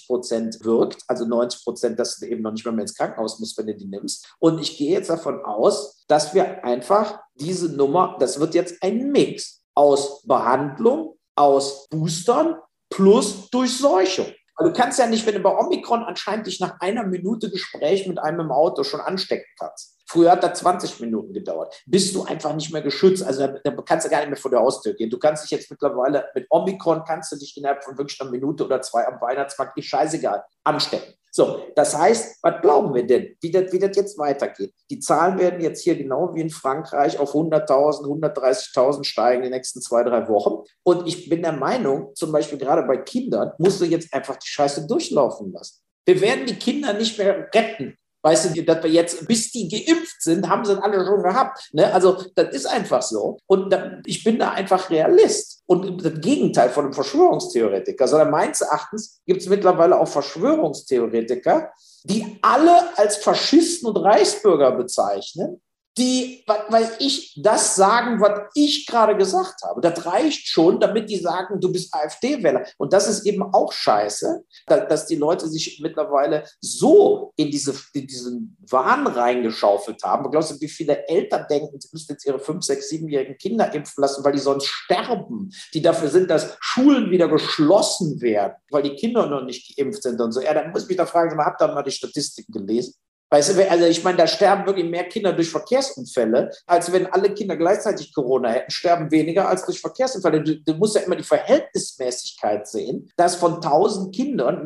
90% wirkt, also 90%, dass du eben noch nicht mehr ins Krankenhaus musst, wenn du die nimmst. Und ich gehe jetzt davon aus, dass wir einfach diese Nummer, das wird jetzt ein Mix aus Behandlung, aus Boostern plus Durchseuchung. Weil du kannst ja nicht, wenn du bei Omikron anscheinend dich nach 1 Minute Gespräch mit einem im Auto schon anstecken kannst. Früher hat das 20 Minuten gedauert. Bist du einfach nicht mehr geschützt. Also da kannst du gar nicht mehr vor der Haustür gehen. Du kannst dich jetzt mittlerweile mit Omikron, kannst du dich innerhalb von wirklich 1 Minute oder 2 am Weihnachtsmarkt, nicht scheißegal, anstecken. So, das heißt, was glauben wir denn, wie das jetzt weitergeht? Die Zahlen werden jetzt hier genau wie in Frankreich auf 100.000, 130.000 steigen in den nächsten 2-3 Wochen. Und ich bin der Meinung, zum Beispiel gerade bei Kindern, musst du jetzt einfach die Scheiße durchlaufen lassen. Wir werden die Kinder nicht mehr retten. Weißt du, dass wir jetzt, bis die geimpft sind, haben sie alle schon gehabt. Ne? Also das ist einfach so. Und ich bin da einfach Realist. Und das Gegenteil von einem Verschwörungstheoretiker. Sondern meines Erachtens gibt es mittlerweile auch Verschwörungstheoretiker, die alle als Faschisten und Reichsbürger bezeichnen, die, was weiß ich, das sagen, was ich gerade gesagt habe. Das reicht schon, damit die sagen, du bist AfD-Wähler. Und das ist eben auch scheiße, dass die Leute sich mittlerweile so in diesen Wahn reingeschaufelt haben. Glaubst du, wie viele Eltern denken, sie müssen jetzt ihre 5-, 6-, 7-jährigen Kinder impfen lassen, weil die sonst sterben, die dafür sind, dass Schulen wieder geschlossen werden, weil die Kinder noch nicht geimpft sind und so. Ja, dann muss ich mich da fragen, habt ihr mal die Statistiken gelesen? Weißt du, also ich meine, da sterben wirklich mehr Kinder durch Verkehrsunfälle, als wenn alle Kinder gleichzeitig Corona hätten, sterben weniger als durch Verkehrsunfälle. Du musst ja immer die Verhältnismäßigkeit sehen, dass von 1000 Kindern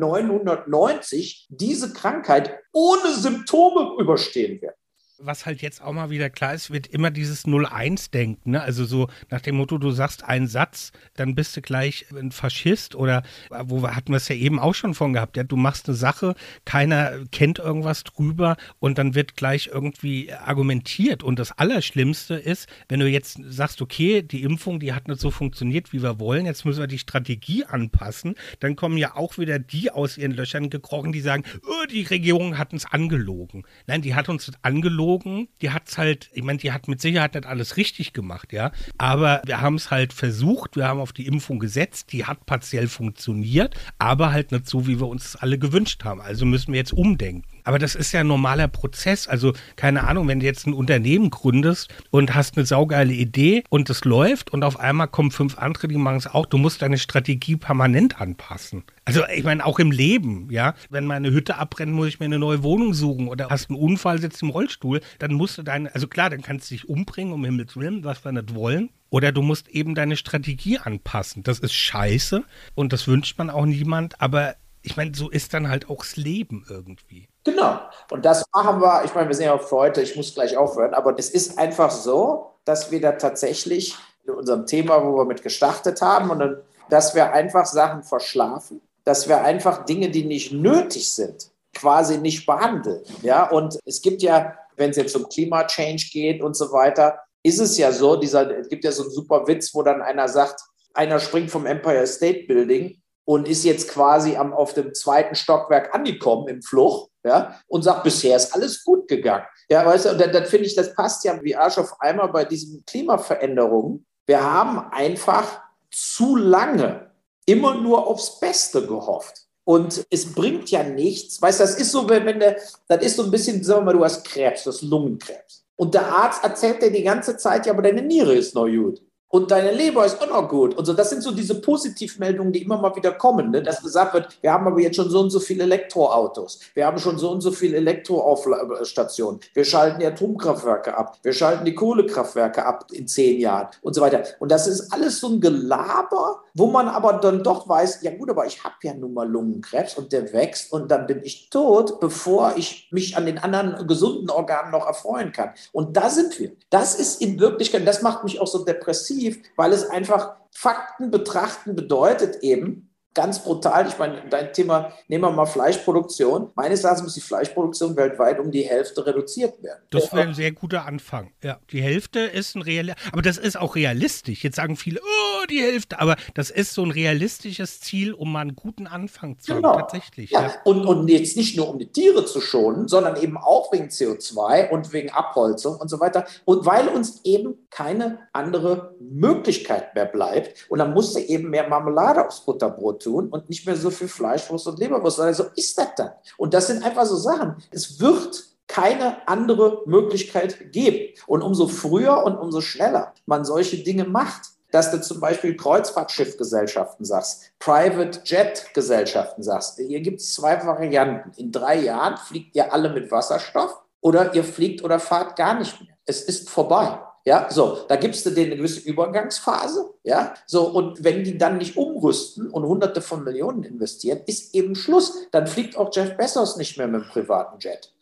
990 diese Krankheit ohne Symptome überstehen werden. Was halt jetzt auch mal wieder klar ist, wird immer dieses 0-1-Denken, ne? Also so nach dem Motto, du sagst einen Satz, dann bist du gleich ein Faschist oder, hatten wir es ja eben auch schon von gehabt, ja, du machst eine Sache, keiner kennt irgendwas drüber und dann wird gleich irgendwie argumentiert und das Allerschlimmste ist, wenn du jetzt sagst, okay, die Impfung, die hat nicht so funktioniert, wie wir wollen, jetzt müssen wir die Strategie anpassen, dann kommen ja auch wieder die aus ihren Löchern gekrochen, die sagen, oh, die Regierung hat uns angelogen. Nein, die hat uns nicht angelogen. Die hat's halt, ich meine, die hat mit Sicherheit nicht alles richtig gemacht, ja. Aber wir haben es halt versucht, wir haben auf die Impfung gesetzt, die hat partiell funktioniert, aber halt nicht so, wie wir uns das alle gewünscht haben. Also müssen wir jetzt umdenken. Aber das ist ja ein normaler Prozess. Also, keine Ahnung, wenn du jetzt ein Unternehmen gründest und hast eine saugeile Idee und es läuft und auf einmal kommen 5 andere, die machen es auch. Du musst deine Strategie permanent anpassen. Also, ich meine, auch im Leben, ja. Wenn meine Hütte abbrennt, muss ich mir eine neue Wohnung suchen oder hast einen Unfall, sitzt im Rollstuhl, dann musst du also klar, dann kannst du dich umbringen, um Himmels Willen, was wir nicht wollen. Oder du musst eben deine Strategie anpassen. Das ist scheiße und das wünscht man auch niemand, aber ich meine, so ist dann halt auch das Leben irgendwie. Genau. Und das machen wir, ich meine, wir sind ja auch für heute, ich muss gleich aufhören, aber es ist einfach so, dass wir da tatsächlich in unserem Thema, wo wir mit gestartet haben, und dann, dass wir einfach Sachen verschlafen, dass wir einfach Dinge, die nicht nötig sind, quasi nicht behandeln. Ja? Und es gibt ja, wenn es jetzt um Klimachange geht und so weiter, ist es ja so, es gibt ja so einen super Witz, wo dann einer sagt, einer springt vom Empire State Building und ist jetzt quasi auf dem 2. Stockwerk angekommen im Flug, ja, und sagt, bisher ist alles gut gegangen. Ja, weißt du, und dann finde ich, das passt ja wie Arsch auf Eimer bei diesen Klimaveränderungen. Wir haben einfach zu lange immer nur aufs Beste gehofft. Und es bringt ja nichts. Weißt du, das ist so, das ist so ein bisschen, sagen wir mal, du hast Krebs, du hast Lungenkrebs. Und der Arzt erzählt dir die ganze Zeit, ja, aber deine Niere ist noch gut. Und deine Leber ist auch noch gut. Und so, das sind so diese Positivmeldungen, die immer mal wieder kommen, ne? Dass gesagt wird, wir haben aber jetzt schon so und so viele Elektroautos. Wir haben schon so und so viele Elektrostationen. Wir schalten die Atomkraftwerke ab. Wir schalten die Kohlekraftwerke ab in 10 Jahren und so weiter. Und das ist alles so ein Gelaber, wo man aber dann doch weiß, ja gut, aber ich habe ja nun mal Lungenkrebs und der wächst und dann bin ich tot, bevor ich mich an den anderen gesunden Organen noch erfreuen kann. Und da sind wir. Das ist in Wirklichkeit, das macht mich auch so depressiv, weil es einfach Fakten betrachten bedeutet eben, ganz brutal, ich meine, dein Thema, nehmen wir mal Fleischproduktion. Meines Erachtens muss die Fleischproduktion weltweit um die Hälfte reduziert werden. Das wäre ein sehr guter Anfang. Ja, die Hälfte ist aber das ist auch realistisch. Jetzt sagen viele, oh, die Hälfte, aber das ist so ein realistisches Ziel, um mal einen guten Anfang zu haben, tatsächlich. Ja. Und jetzt nicht nur, um die Tiere zu schonen, sondern eben auch wegen CO2 und wegen Abholzung und so weiter. Und weil uns eben keine andere Möglichkeit mehr bleibt. Und dann musst du eben mehr Marmelade aufs Butterbrot tun und nicht mehr so viel Fleischwurst und Leberwurst. Also ist das dann. Und das sind einfach so Sachen. Es wird keine andere Möglichkeit geben. Und umso früher und umso schneller man solche Dinge macht, dass du zum Beispiel Kreuzfahrtschiffgesellschaften sagst, Private Jet Gesellschaften sagst, hier gibt es 2 Varianten. In 3 Jahren fliegt ihr alle mit Wasserstoff oder ihr fliegt oder fahrt gar nicht mehr. Es ist vorbei. Ja, so, da gibst du denen eine gewisse Übergangsphase, ja, so, und wenn die dann nicht umrüsten und Hunderte von Millionen investieren, ist eben Schluss. Dann fliegt auch Jeff Bezos nicht mehr mit dem privaten Jet.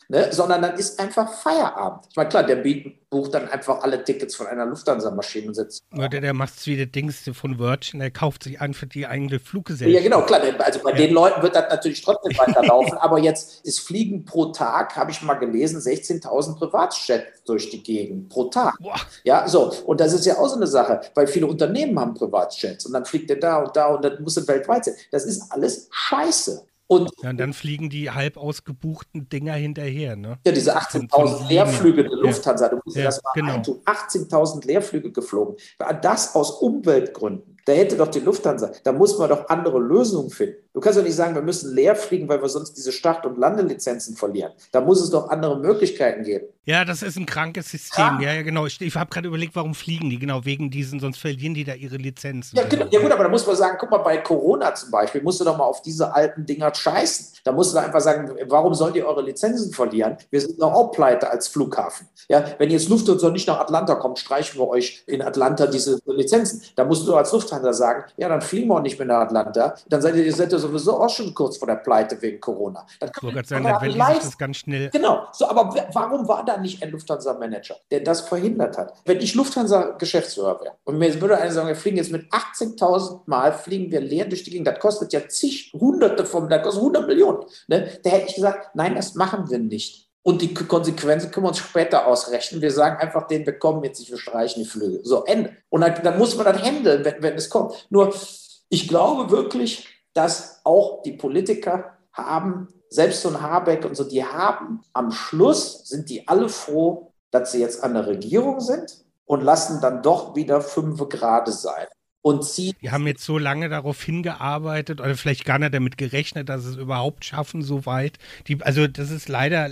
ne? Sondern dann ist einfach Feierabend. Ich meine, klar, der bucht dann einfach alle Tickets von einer Lufthansa-Maschine und sitzt. Oder der macht wie das Dings von Virgin, der kauft sich an für die eigene Fluggesellschaft. Ja, genau, klar. Also bei den Leuten wird das natürlich trotzdem weiterlaufen. Aber jetzt ist Fliegen pro Tag, habe ich mal gelesen, 16.000 Privatjets durch die Gegend pro Tag. Boah. Ja, so. Und das ist ja auch so eine Sache, weil viele Unternehmen haben Privatjets und dann fliegt der da und dann muss er weltweit sein. Das ist alles scheiße. Und dann fliegen die halb ausgebuchten Dinger hinterher, ne? Ja, diese 18.000 Leerflüge der Lufthansa, du musst dir das mal eintun. 18.000 Leerflüge geflogen. Das aus Umweltgründen. Da hätte doch die Lufthansa, da muss man doch andere Lösungen finden. Du kannst doch nicht sagen, wir müssen leer fliegen, weil wir sonst diese Start- und Landelizenzen verlieren. Da muss es doch andere Möglichkeiten geben. Ja, das ist ein krankes System. Ja, genau. Ich habe gerade überlegt, warum fliegen die? Genau, wegen diesen, sonst verlieren die da ihre Lizenzen. Ja, genau. Ja gut, aber da muss man sagen, guck mal, bei Corona zum Beispiel, musst du doch mal auf diese alten Dinger scheißen. Da musst du einfach sagen, warum sollt ihr eure Lizenzen verlieren? Wir sind doch auch pleite als Flughafen. Ja, wenn jetzt Lufthansa nicht nach Atlanta kommt, streichen wir euch in Atlanta diese Lizenzen. Da musst du als Lufthansa sagen, ja, dann fliegen wir auch nicht mehr nach Atlanta. Dann seid ihr sowieso auch schon kurz vor der Pleite wegen Corona. Dann ich wollte gerade sagen, dann verliert sich das ganz schnell. Genau. So, aber warum war da nicht ein Lufthansa-Manager, der das verhindert hat? Wenn ich Lufthansa-Geschäftsführer wäre und mir würde einer sagen, wir fliegen jetzt mit 18.000 Mal, fliegen wir leer durch die Gegend, das kostet ja das kostet 100 Millionen. Ne? Da hätte ich gesagt, nein, das machen wir nicht. Und die Konsequenzen können wir uns später ausrechnen. Wir sagen einfach denen, wir kommen jetzt nicht, wir streichen die Flüge. So, Ende. Und dann muss man das handeln, wenn es kommt. Nur, ich glaube wirklich, dass auch die Politiker haben, selbst so ein Habeck und so, die haben am Schluss, sind die alle froh, dass sie jetzt an der Regierung sind und lassen dann doch wieder 5 Grad sein. Die haben jetzt so lange darauf hingearbeitet oder vielleicht gar nicht damit gerechnet, dass sie es überhaupt schaffen, so weit. Also das ist leider.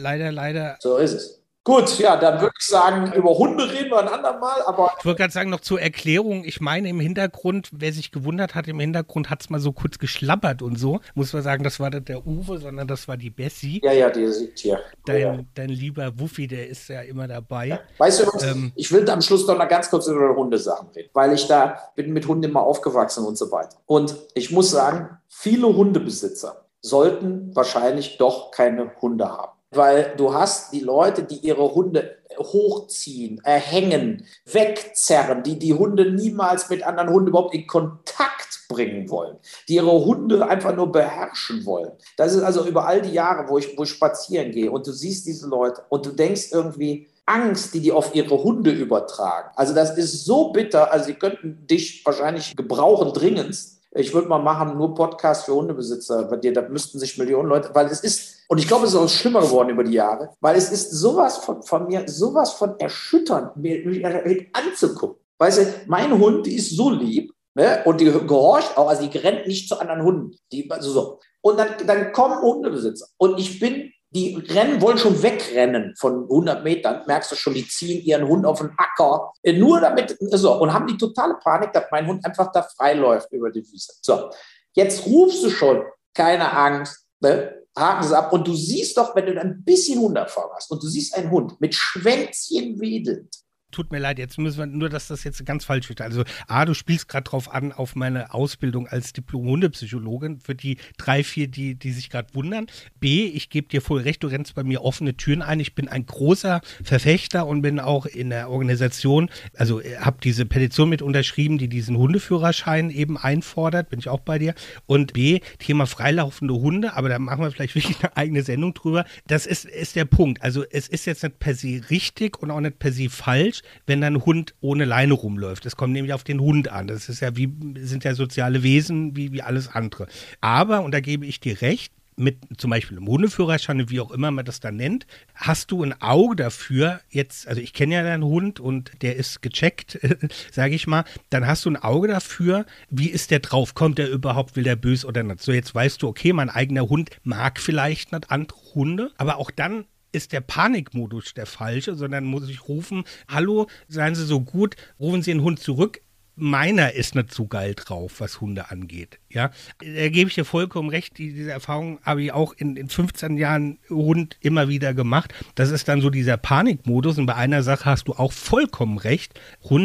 So ist es. Gut, ja, dann würde ich sagen, über Hunde reden wir ein andermal, aber... Ich wollte gerade sagen, noch zur Erklärung, ich meine im Hintergrund, wer sich gewundert hat, im Hintergrund hat es mal so kurz geschlappert und so. Muss man sagen, das war nicht der Uwe, sondern das war die Bessie. Ja, die sieht hier. Dein lieber Wuffi, der ist ja immer dabei. Ja. Weißt du was, ich will am Schluss noch mal ganz kurz über Hundesachen reden, weil ich da bin mit Hunden immer aufgewachsen und so weiter. Und ich muss sagen, viele Hundebesitzer sollten wahrscheinlich doch keine Hunde haben. Weil du hast die Leute, die ihre Hunde hochziehen, erhängen, wegzerren, die Hunde niemals mit anderen Hunden überhaupt in Kontakt bringen wollen, die ihre Hunde einfach nur beherrschen wollen. Das ist also über all die Jahre, wo ich spazieren gehe und du siehst diese Leute und du denkst irgendwie, Angst, die auf ihre Hunde übertragen. Also das ist so bitter, also sie könnten dich wahrscheinlich gebrauchen dringendst. Ich würde mal machen, nur Podcast für Hundebesitzer bei dir, da müssten sich Millionen Leute, weil es ist, und ich glaube, es ist auch schlimmer geworden über die Jahre, weil es ist sowas von mir, sowas von erschütternd, mich anzugucken. Weißt du, mein Hund, die ist so lieb, ne, und die gehorcht auch, also die rennt nicht zu anderen Hunden. Also so. Und dann kommen Hundebesitzer und die wollen schon wegrennen von 100 Metern, merkst du schon, die ziehen ihren Hund auf den Acker, nur damit, so, und haben die totale Panik, dass mein Hund einfach da frei läuft über die Wiese. So, jetzt rufst du schon, keine Angst, ne? Haken sie ab und du siehst doch, wenn du ein bisschen Hundeerfahrung hast und du siehst einen Hund mit Schwänzchen wedelnd, tut mir leid, jetzt müssen wir nur, dass das jetzt ganz falsch wird. Also du spielst gerade drauf an, auf meine Ausbildung als Diplom-Hundepsychologin für die 3, 4, die sich gerade wundern. B, ich gebe dir voll recht, du rennst bei mir offene Türen ein. Ich bin ein großer Verfechter und bin auch in der Organisation, also habe diese Petition mit unterschrieben, die diesen Hundeführerschein eben einfordert, bin ich auch bei dir. Und B, Thema freilaufende Hunde, aber da machen wir vielleicht wirklich eine eigene Sendung drüber. Das ist der Punkt. Also es ist jetzt nicht per se richtig und auch nicht per se falsch, wenn ein Hund ohne Leine rumläuft. Es kommt nämlich auf den Hund an. Das ist ja sind ja soziale Wesen wie alles andere. Aber, und da gebe ich dir recht, mit zum Beispiel einem Hundeführerschein, wie auch immer man das dann nennt, hast du ein Auge dafür, jetzt, also ich kenne ja deinen Hund und der ist gecheckt, sage ich mal, dann hast du ein Auge dafür, wie ist der drauf, kommt der überhaupt, will der böse oder nicht. So, jetzt weißt du, okay, mein eigener Hund mag vielleicht nicht andere Hunde, aber auch dann ist der Panikmodus der falsche, sondern muss ich rufen, hallo, seien Sie so gut, rufen Sie den Hund zurück. Meiner ist nicht so geil drauf, was Hunde angeht. Ja, da gebe ich dir vollkommen recht. Diese Erfahrung habe ich auch in 15 Jahren Hund immer wieder gemacht. Das ist dann so dieser Panikmodus. Und bei einer Sache hast du auch vollkommen recht. Hunde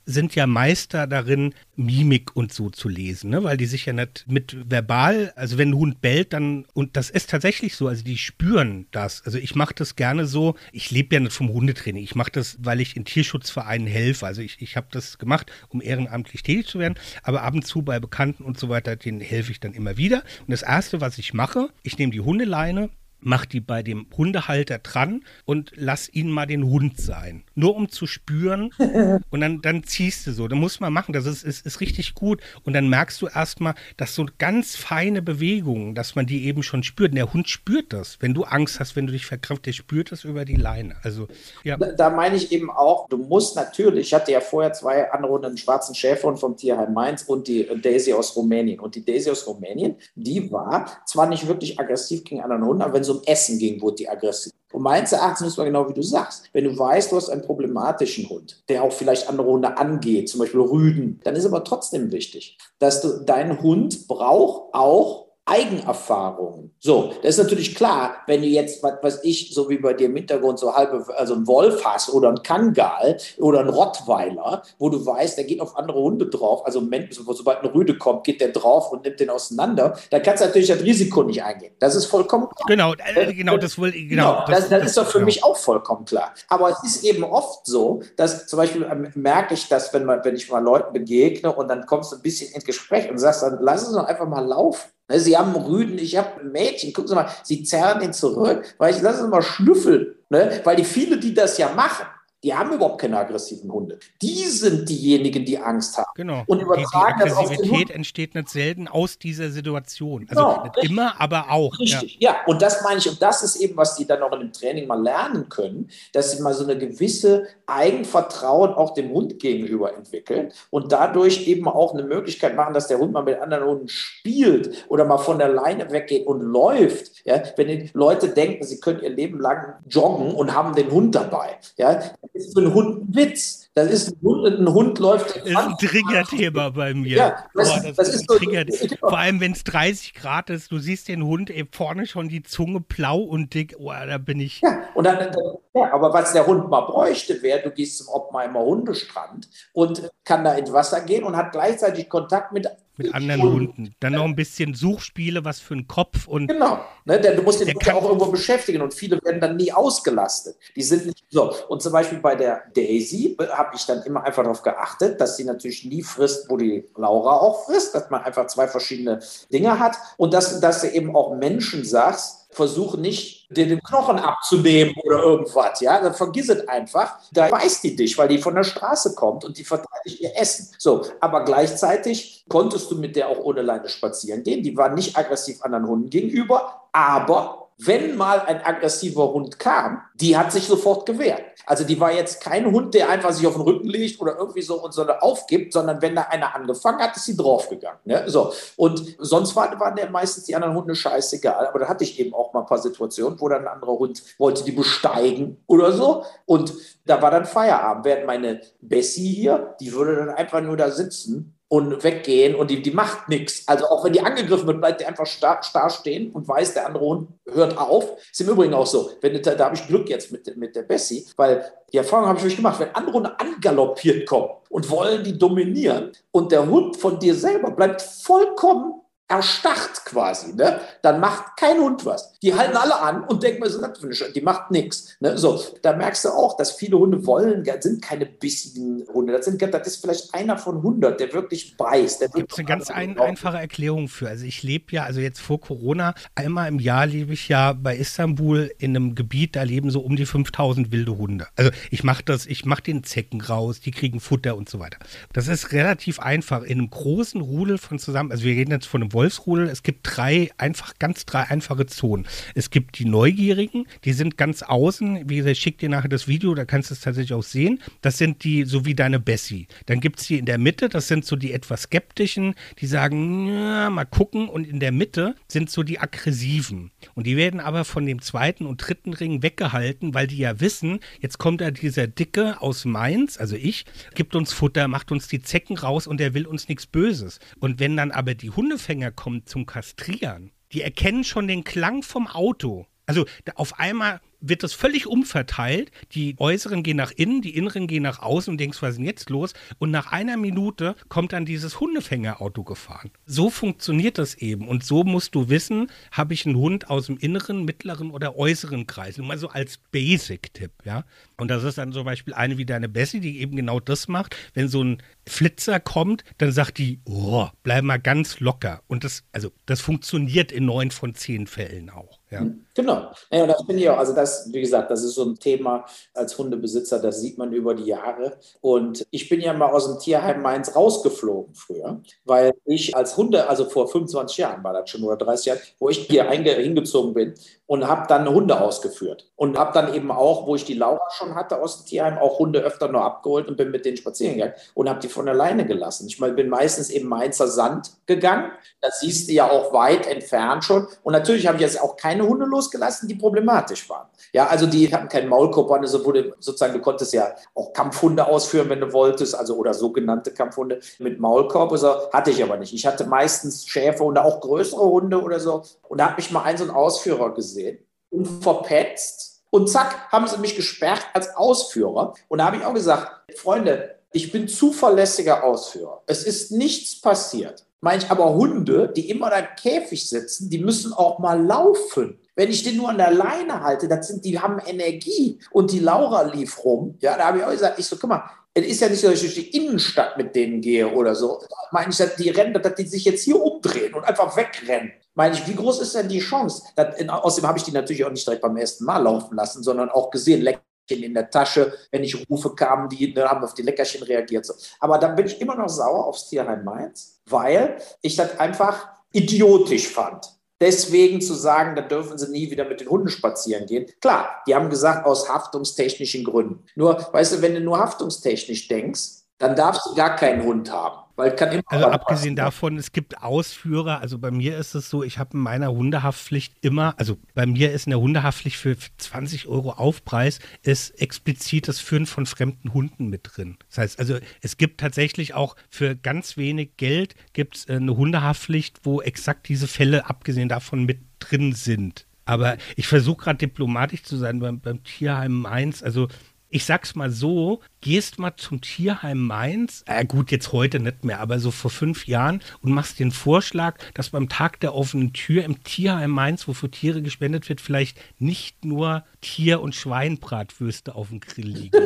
sind ja Meister darin, Mimik und so zu lesen, ne? Weil die sich ja nicht mit verbal, also wenn ein Hund bellt, dann, und das ist tatsächlich so, also die spüren das. Also ich mache das gerne so, ich lebe ja nicht vom Hundetraining, ich mache das, weil ich in Tierschutzvereinen helfe. Also ich habe das gemacht, um ehrenamtlich tätig zu werden, aber ab und zu bei Bekannten und so weiter, denen helfe ich dann immer wieder. Und das Erste, was ich mache, ich nehme die Hundeleine, mach die bei dem Hundehalter dran und lass ihn mal den Hund sein. Nur um zu spüren und dann ziehst du so. Das muss man machen, das ist richtig gut. Und dann merkst du erstmal, dass so ganz feine Bewegungen, dass man die eben schon spürt. Und der Hund spürt das. Wenn du Angst hast, wenn du dich verkrampfst, der spürt das über die Leine. Also, ja. Da meine ich eben auch, du musst natürlich, ich hatte ja vorher 2 andere Hunde, einen schwarzen Schäferhund vom Tierheim Mainz und die Daisy aus Rumänien. Und die Daisy aus Rumänien, die war zwar nicht wirklich aggressiv gegen anderen Hunde, aber wenn so um Essen ging, wurde die aggressiv. Und meines Erachtens ist man genau wie du sagst. Wenn du weißt, du hast einen problematischen Hund, der auch vielleicht andere Hunde angeht, zum Beispiel Rüden, dann ist aber trotzdem wichtig, dass dein Hund braucht auch Eigenerfahrungen. So, das ist natürlich klar, wenn du jetzt, was weiß ich, so wie bei dir im Hintergrund so also einen Wolf hast oder einen Kangal oder einen Rottweiler, wo du weißt, der geht auf andere Hunde drauf, also sobald eine Rüde kommt, geht der drauf und nimmt den auseinander, dann kannst du natürlich das Risiko nicht eingehen. Das ist vollkommen klar. Genau, das ist doch für mich auch vollkommen klar. Aber es ist eben oft so, dass zum Beispiel merke ich das, wenn ich mal Leuten begegne und dann kommst du ein bisschen ins Gespräch und sagst dann, lass es doch einfach mal laufen. Sie haben Rüden, ich habe ein Mädchen, gucken Sie mal, sie zerren ihn zurück, weil ich lasse es mal schnüffeln, ne? Weil die das ja machen, die haben überhaupt keine aggressiven Hunde. Die sind diejenigen, die Angst haben. Genau. Und übertragen die Aggressivität entsteht nicht selten aus dieser Situation. Also genau, nicht immer, aber auch. Richtig, ja. Und das meine ich, und das ist eben, was die dann auch in dem Training mal lernen können, dass sie mal so eine gewisse Eigenvertrauen auch dem Hund gegenüber entwickeln und dadurch eben auch eine Möglichkeit machen, dass der Hund mal mit anderen Hunden spielt oder mal von der Leine weggeht und läuft. Ja? Wenn die Leute denken, sie können ihr Leben lang joggen und haben den Hund dabei. Ja? Das ist für einen Hund ein Witz. Das ist ein Hund läuft. Das ist ein Triggerthema bei mir. Ja, das ist ein Trigger. Vor allem, wenn es 30 Grad ist, du siehst den Hund eben vorne schon die Zunge blau und dick. Oh, da bin ich. Ja, und aber was der Hund mal bräuchte, wäre, du gehst zum Oppenheimer Hundestrand und kann da ins Wasser gehen und hat gleichzeitig Kontakt mit anderen Hunden. Dann noch ein bisschen Suchspiele, was für einen Kopf. Und genau, ne, denn du musst den Hund ja auch irgendwo beschäftigen und viele werden dann nie ausgelastet. Die sind nicht so. Und zum Beispiel bei der Daisy habe ich dann immer einfach darauf geachtet, dass sie natürlich nie frisst, wo die Laura auch frisst, dass man einfach 2 verschiedene Dinge hat und dass du eben auch Menschen sagst, versuche nicht, dir den Knochen abzunehmen oder irgendwas, ja, dann vergiss es einfach. Da beißt die dich, weil die von der Straße kommt und die verteidigt ihr Essen. So, aber gleichzeitig konntest du mit der auch ohne Leine spazieren gehen. Die war nicht aggressiv anderen Hunden gegenüber, aber wenn mal ein aggressiver Hund kam, die hat sich sofort gewehrt. Also die war jetzt kein Hund, der einfach sich auf den Rücken legt oder irgendwie so und so aufgibt, sondern wenn da einer angefangen hat, ist sie draufgegangen. Ne? So. Und sonst waren der meistens die anderen Hunde scheißegal. Aber da hatte ich eben auch mal ein paar Situationen, wo dann ein anderer Hund wollte die besteigen oder so. Und da war dann Feierabend. Während meine Bessie hier, die würde dann einfach nur da sitzen und weggehen und die macht nichts. Also auch wenn die angegriffen wird, bleibt die einfach starr stehen und weiß, der andere Hund hört auf. Ist im Übrigen auch so. Da habe ich Glück jetzt mit der Bessie, weil die Erfahrung habe ich wirklich gemacht, wenn andere Hunde angaloppiert kommen und wollen die dominieren und der Hund von dir selber bleibt vollkommen erstarrt quasi, ne? Dann macht kein Hund was. Die halten alle an und denken, was ist das für eine Scheiße? Die macht nichts. Ne? So, da merkst du auch, dass viele Hunde sind keine bissigen Hunde. Das ist vielleicht einer von 100, der wirklich beißt. Da gibt es eine ganz einfache Erklärung für. Also ich lebe ja, also jetzt vor Corona, einmal im Jahr lebe ich ja bei Istanbul in einem Gebiet, da leben so um die 5000 wilde Hunde. Also ich mache den Zecken raus, die kriegen Futter und so weiter. Das ist relativ einfach. In einem großen Rudel von zusammen, also wir reden jetzt von einem Wolfsrudel, es gibt drei einfache Zonen. Es gibt die Neugierigen, die sind ganz außen, wie gesagt, ich schicke dir nachher das Video, da kannst du es tatsächlich auch sehen. Das sind die, so wie deine Bessie. Dann gibt es die in der Mitte, das sind so die etwas skeptischen, die sagen, ja, mal gucken, und in der Mitte sind so die aggressiven. Und die werden aber von dem 2. und 3. Ring weggehalten, weil die ja wissen, jetzt kommt da dieser Dicke aus Mainz, also ich, gibt uns Futter, macht uns die Zecken raus und der will uns nichts Böses. Und wenn dann aber die Hundefänger kommen zum Kastrieren, die erkennen schon den Klang vom Auto. Also auf einmal wird das völlig umverteilt. Die äußeren gehen nach innen, die inneren gehen nach außen und denkst, was ist denn jetzt los? Und nach einer Minute kommt dann dieses Hundefängerauto gefahren. So funktioniert das eben. Und so musst du wissen, habe ich einen Hund aus dem inneren, mittleren oder äußeren Kreis. Nur mal so als Basic-Tipp, ja. Und das ist dann zum Beispiel eine wie deine Bessie, die eben genau das macht. Wenn so ein Flitzer kommt, dann sagt die, oh, bleib mal ganz locker. Und das funktioniert in 9 von 10 Fällen auch. Ja. Genau. Ja, und das finde ich auch, also das, wie gesagt, das ist so ein Thema als Hundebesitzer, das sieht man über die Jahre. Und ich bin ja mal aus dem Tierheim Mainz rausgeflogen früher, weil ich als also vor 25 Jahren war das schon oder 30 Jahren, wo ich hier hingezogen bin und habe dann Hunde ausgeführt. Und habe dann eben auch, wo ich die Laura schon hatte aus dem Tierheim, auch Hunde öfter noch abgeholt und bin mit denen spazieren gegangen und habe die von alleine gelassen. Ich bin meistens im Mainzer Sand gegangen. Das siehst du ja auch weit entfernt schon. Und natürlich habe ich jetzt auch keine Hunde losgelassen, die problematisch waren. Ja, also die hatten keinen Maulkorb, also du konntest ja auch Kampfhunde ausführen, wenn du wolltest, also oder sogenannte Kampfhunde mit Maulkorb, also hatte ich aber nicht. Ich hatte meistens Schäferhunde, auch größere Hunde oder so. Und da hat mich mal so ein Ausführer gesehen und verpetzt. Und zack, haben sie mich gesperrt als Ausführer. Und da habe ich auch gesagt, Freunde, ich bin zuverlässiger Ausführer. Es ist nichts passiert. Aber Hunde, die immer da im Käfig sitzen, die müssen auch mal laufen. Wenn ich den nur an der Leine halte, die haben Energie. Und die Laura lief rum. Ja, da habe ich auch gesagt, guck mal, es ist ja nicht so, dass ich durch die Innenstadt mit denen gehe oder so. Die rennen, dass die sich jetzt hier umdrehen und einfach wegrennen. Wie groß ist denn die Chance? Außerdem habe ich die natürlich auch nicht direkt beim ersten Mal laufen lassen, sondern auch gesehen, Leckerchen in der Tasche. Wenn ich rufe, kamen die, haben auf die Leckerchen reagiert. So. Aber dann bin ich immer noch sauer aufs Tierheim Mainz, weil ich das einfach idiotisch fand. Deswegen zu sagen, dann dürfen sie nie wieder mit den Hunden spazieren gehen. Klar, die haben gesagt, aus haftungstechnischen Gründen. Nur, weißt du, wenn du nur haftungstechnisch denkst, dann darfst du gar keinen Hund haben. Weil kann immer also abgesehen davon, es gibt Ausführer, also bei mir ist es so, ich habe in meiner Hundehaftpflicht bei mir ist in der Hundehaftpflicht für 20 € Aufpreis ist explizit das Führen von fremden Hunden mit drin. Das heißt, also es gibt tatsächlich auch für ganz wenig Geld gibt's eine Hundehaftpflicht, wo exakt diese Fälle abgesehen davon mit drin sind. Aber ich versuche gerade diplomatisch zu sein beim Tierheim Mainz, also ich sag's mal so, gehst mal zum Tierheim Mainz, gut, jetzt heute nicht mehr, aber so vor 5 Jahren und machst den Vorschlag, dass beim Tag der offenen Tür im Tierheim Mainz, wo für Tiere gespendet wird, vielleicht nicht nur Tier- und Schweinbratwürste auf dem Grill liegen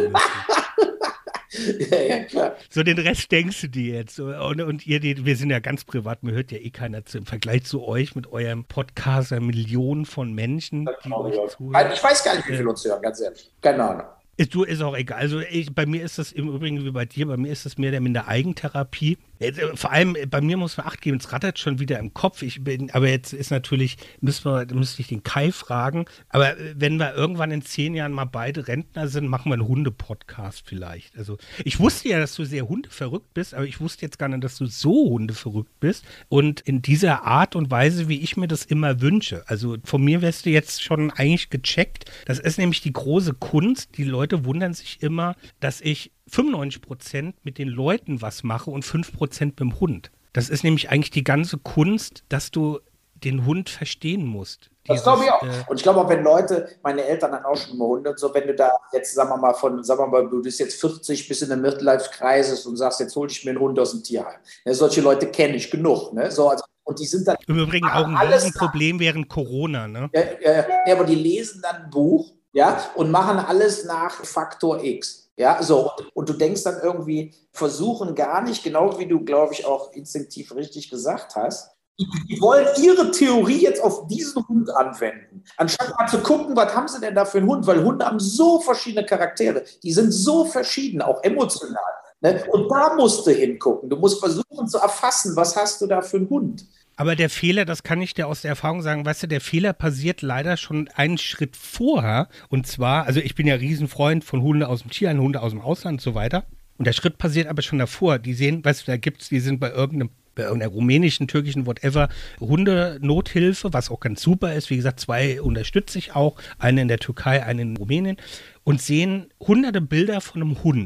müssen. Ja, klar. So den Rest denkst du dir jetzt. Und ihr, wir sind ja ganz privat, mir hört ja eh keiner zu. Im Vergleich zu euch mit eurem Podcast, Millionen von Menschen, die euch zuhören. Ich weiß gar nicht, wie viele uns hören, ganz ehrlich. Keine Ahnung. Ist auch egal. Also bei mir ist das im Übrigen wie bei dir, bei mir ist das mehr oder minder Eigentherapie. Vor allem bei mir muss man Acht geben, es rattert schon wieder im Kopf. Aber jetzt ist natürlich, müsste ich den Kai fragen. Aber wenn wir irgendwann in 10 Jahren mal beide Rentner sind, machen wir einen Hunde-Podcast vielleicht. Also ich wusste ja, dass du sehr hundeverrückt bist, aber ich wusste jetzt gar nicht, dass du so hundeverrückt bist. Und in dieser Art und Weise, wie ich mir das immer wünsche. Also von mir wärst du jetzt schon eigentlich gecheckt. Das ist nämlich die große Kunst. Die Leute wundern sich immer, dass ich 95% mit den Leuten was mache und 5% mit dem Hund. Das ist nämlich eigentlich die ganze Kunst, dass du den Hund verstehen musst. Das glaube ich auch. Und ich glaube auch, wenn Leute, meine Eltern hatten auch schon immer Hunde, so wenn du da jetzt, sagen wir mal, du bist jetzt 40, bist in der Midlife-Crisis und sagst, jetzt hol ich mir einen Hund aus dem Tierheim. Ja, solche Leute kenne ich genug. Ne? So, also, und die sind dann im Übrigen auch ein Riesenproblem während Corona. Ne? Ja, aber die lesen dann ein Buch, ja, und machen alles nach Faktor X. Ja, so, und du denkst dann irgendwie, versuchen gar nicht, genau wie du, glaube ich, auch instinktiv richtig gesagt hast, die wollen ihre Theorie jetzt auf diesen Hund anwenden. Anstatt mal zu gucken, was haben sie denn da für einen Hund? Weil Hunde haben so verschiedene Charaktere, die sind so verschieden, auch emotional. Ne? Und da musst du hingucken. Du musst versuchen zu erfassen, was hast du da für einen Hund? Aber der Fehler, das kann ich dir aus der Erfahrung sagen, weißt du, der Fehler passiert leider schon einen Schritt vorher. Und zwar, also ich bin ja Riesenfreund von Hunde aus dem Tierheim, Hunde aus dem Ausland und so weiter. Und der Schritt passiert aber schon davor. Die sehen, weißt du, die sind bei irgendeiner rumänischen, türkischen, whatever, Hundenothilfe, was auch ganz super ist. Wie gesagt, 2 unterstütze ich auch. Eine in der Türkei, eine in Rumänien. Und sehen hunderte Bilder von einem Hund.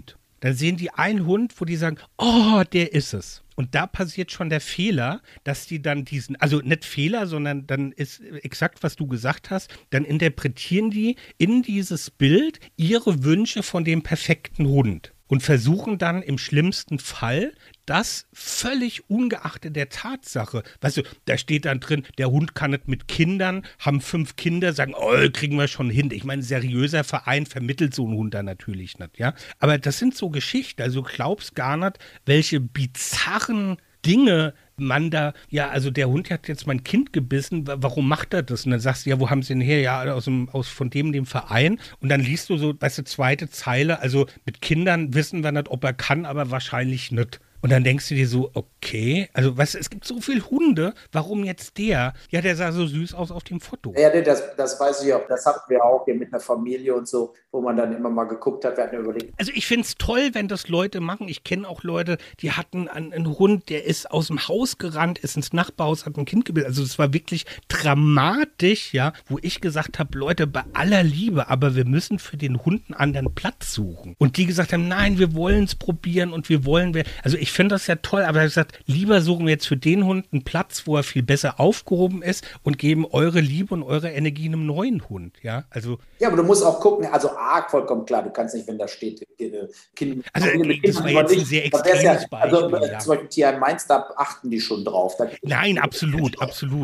dann sehen die einen Hund, wo die sagen, oh, der ist es. Und da passiert schon der Fehler, dass die dann also nicht Fehler, sondern dann ist exakt, was du gesagt hast, dann interpretieren die in dieses Bild ihre Wünsche von dem perfekten Hund und versuchen dann im schlimmsten Fall, das völlig ungeachtet der Tatsache, weißt du, da steht dann drin, der Hund kann nicht mit Kindern, haben 5 Kinder, sagen, oh, kriegen wir schon hin. Ich meine, ein seriöser Verein vermittelt so einen Hund dann natürlich nicht, ja. Aber das sind so Geschichten, also du glaubst gar nicht, welche bizarren Dinge man da, ja, also der Hund hat jetzt mein Kind gebissen, warum macht er das? Und dann sagst du, ja, wo haben sie ihn her? Ja, von dem Verein. Und dann liest du so, weißt du, zweite Zeile, also mit Kindern wissen wir nicht, ob er kann, aber wahrscheinlich nicht. Und dann denkst du dir so, okay, also weißt du, es gibt so viele Hunde, warum jetzt der? Ja, der sah so süß aus auf dem Foto. Ja, das weiß ich auch. Das hatten wir auch hier mit einer Familie und so, wo man dann immer mal geguckt hat, wir hatten überlegt. Also ich finde es toll, wenn das Leute machen. Ich kenne auch Leute, die hatten einen Hund, der ist aus dem Haus gerannt, ist ins Nachbarhaus, hat ein Kind gebildet. Also es war wirklich dramatisch, ja, wo ich gesagt habe, Leute, bei aller Liebe, aber wir müssen für den Hund einen anderen Platz suchen. Und die gesagt haben, nein, wir wollen es probieren und also ich finde das ja toll, aber er hat gesagt, lieber suchen wir jetzt für den Hund einen Platz, wo er viel besser aufgehoben ist und geben eure Liebe und eure Energie einem neuen Hund, ja, also. Ja, aber du musst auch gucken, also vollkommen klar, du kannst nicht, wenn da steht, Kind. Also das war jetzt ein sehr extremes Beispiel. Also zum Beispiel Tierheim Mainz, da achten die schon drauf. Nein, absolut.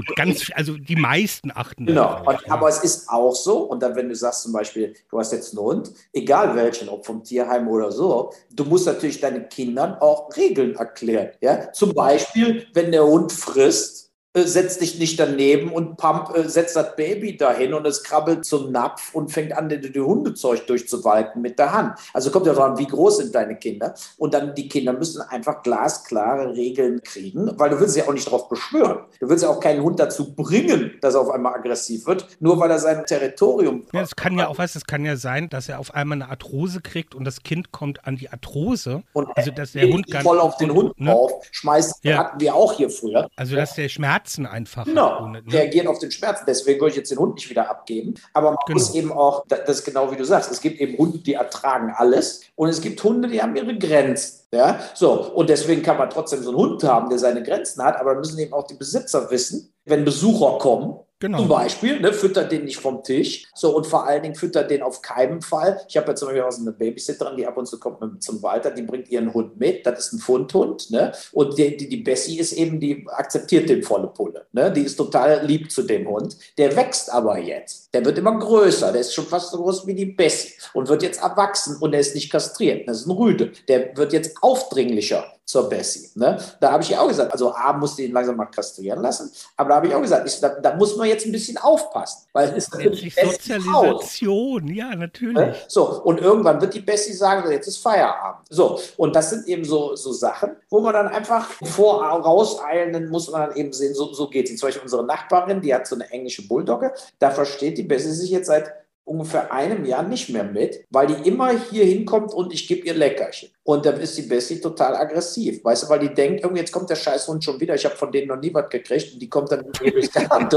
Also die meisten achten genau, drauf. Ja. Aber es ist auch so, und dann, wenn du sagst zum Beispiel, du hast jetzt einen Hund, egal welchen, ob vom Tierheim oder so, du musst natürlich deinen Kindern auch Regeln erklären. Ja? Zum Beispiel, wenn der Hund frisst, setz dich nicht daneben und setzt das Baby dahin und es krabbelt zum Napf und fängt an, die Hundezeug durchzuwalken mit der Hand. Also kommt ja dran, wie groß sind deine Kinder? Und dann die Kinder müssen einfach glasklare Regeln kriegen, weil du willst sie ja auch nicht darauf beschwören. Du willst ja auch keinen Hund dazu bringen, dass er auf einmal aggressiv wird, nur weil er sein Territorium... Ja, es kann ja sein, dass er auf einmal eine Arthrose kriegt und das Kind kommt an die Arthrose. Und also, dass der Hund gar voll auf den Hund drauf schmeißt, hatten wir auch hier früher. Also, dass der Schmerzen einfach. Genau, reagieren auf den Schmerzen. Deswegen würde ich jetzt den Hund nicht wieder abgeben. Aber man muss eben auch, das ist genau wie du sagst, es gibt eben Hunde, die ertragen alles und es gibt Hunde, die haben ihre Grenzen. Ja, so. Und deswegen kann man trotzdem so einen Hund haben, der seine Grenzen hat, aber müssen eben auch die Besitzer wissen, wenn Besucher kommen, zum Beispiel, füttert den nicht vom Tisch. So, und vor allen Dingen füttert den auf keinen Fall. Ich habe ja zum Beispiel auch so eine Babysitterin, die ab und zu kommt zum Walter, die bringt ihren Hund mit. Das ist ein Fundhund. Ne? Und die Bessie ist eben, die akzeptiert den volle Pulle. Ne? Die ist total lieb zu dem Hund. Der wächst aber jetzt. Der wird immer größer. Der ist schon fast so groß wie die Bessie und wird jetzt erwachsen und er ist nicht kastriert. Das ist ein Rüde. Der wird jetzt aufdringlicher zur Bessie. Ne? Da habe ich ja auch gesagt, also A, musste ihn langsam mal kastrieren lassen, aber da habe ich auch gesagt, da muss man jetzt ein bisschen aufpassen, weil es ist natürlich Sozialisation, ja, natürlich. Ne? So, und irgendwann wird die Bessie sagen, so, jetzt ist Feierabend. So, und das sind eben so Sachen, wo man dann einfach vorauseilenden muss man dann eben sehen, so geht sie. Zum Beispiel unsere Nachbarin, die hat so eine englische Bulldogge, da versteht die Bessie sich jetzt seit ungefähr einem Jahr nicht mehr mit, weil die immer hier hinkommt und ich gebe ihr Leckerchen. Und dann ist die Bessie total aggressiv, weißt du, weil die denkt, irgendwie jetzt kommt der Scheißhund schon wieder, ich habe von denen noch nie was gekriegt und die kommt dann ewig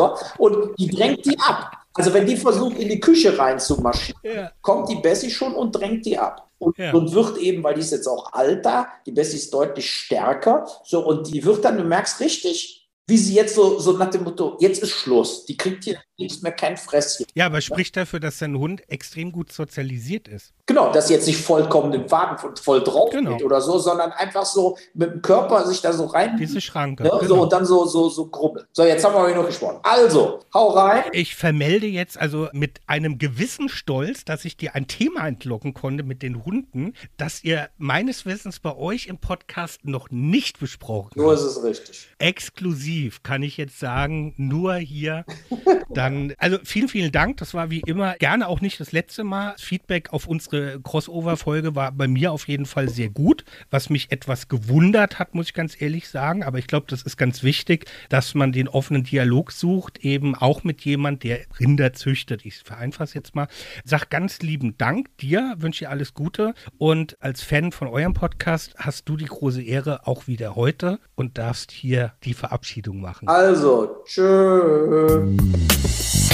und die drängt die ab. Also wenn die versucht, in die Küche rein zu marschieren, kommt die Bessie schon und drängt die ab. Und wird eben, weil die ist jetzt auch alter, die Bessie ist deutlich stärker, so, und die wird dann, du merkst richtig, wie sie jetzt so nach dem Motto, jetzt ist Schluss, die kriegt hier nichts mehr, kein Fresschen. Ja, aber spricht dafür, dass dein Hund extrem gut sozialisiert ist. Genau, dass sie jetzt nicht vollkommen im Wagen voll drauf geht oder so, sondern einfach so mit dem Körper sich da so rein... Diese Schranke. Ne, so, und dann so grubbeln. So, jetzt haben wir genug gesprochen. Also, hau rein. Ich vermelde jetzt also mit einem gewissen Stolz, dass ich dir ein Thema entlocken konnte mit den Hunden, das ihr meines Wissens bei euch im Podcast noch nicht besprochen habt. So ist es richtig. Exklusiv kann ich jetzt sagen, nur hier. Dann, also vielen, vielen Dank. Das war wie immer gerne auch nicht das letzte Mal. Das Feedback auf unsere Crossover-Folge war bei mir auf jeden Fall sehr gut, was mich etwas gewundert hat, muss ich ganz ehrlich sagen. Aber ich glaube, das ist ganz wichtig, dass man den offenen Dialog sucht, eben auch mit jemand, der Rinder züchtet. Ich vereinfache es jetzt mal. Sag ganz lieben Dank dir, wünsche dir alles Gute und als Fan von eurem Podcast hast du die große Ehre auch wieder heute und darfst hier die Verabschiedung machen. Also, tschö.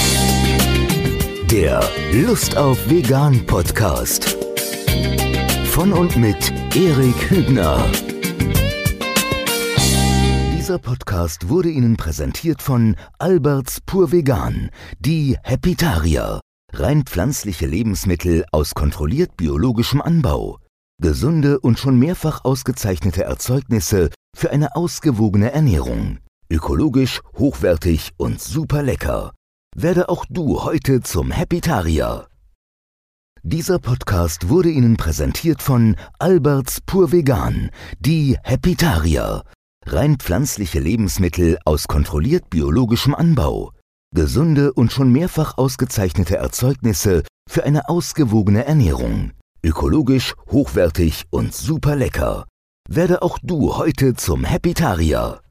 Der Lust auf Vegan Podcast Von und mit Erik Hübner. Dieser Podcast wurde Ihnen präsentiert von Alberts Pur Vegan, die Happytarier. Rein pflanzliche Lebensmittel aus kontrolliert biologischem Anbau. Gesunde und schon mehrfach ausgezeichnete Erzeugnisse für eine ausgewogene Ernährung. Ökologisch, hochwertig und super lecker. Werde auch du heute zum Happytarier. Dieser Podcast wurde Ihnen präsentiert von Alberts Pur Vegan, die Happytarier. Rein pflanzliche Lebensmittel aus kontrolliert biologischem Anbau. Gesunde und schon mehrfach ausgezeichnete Erzeugnisse für eine ausgewogene Ernährung. Ökologisch, hochwertig und super lecker. Werde auch du heute zum Happytarier.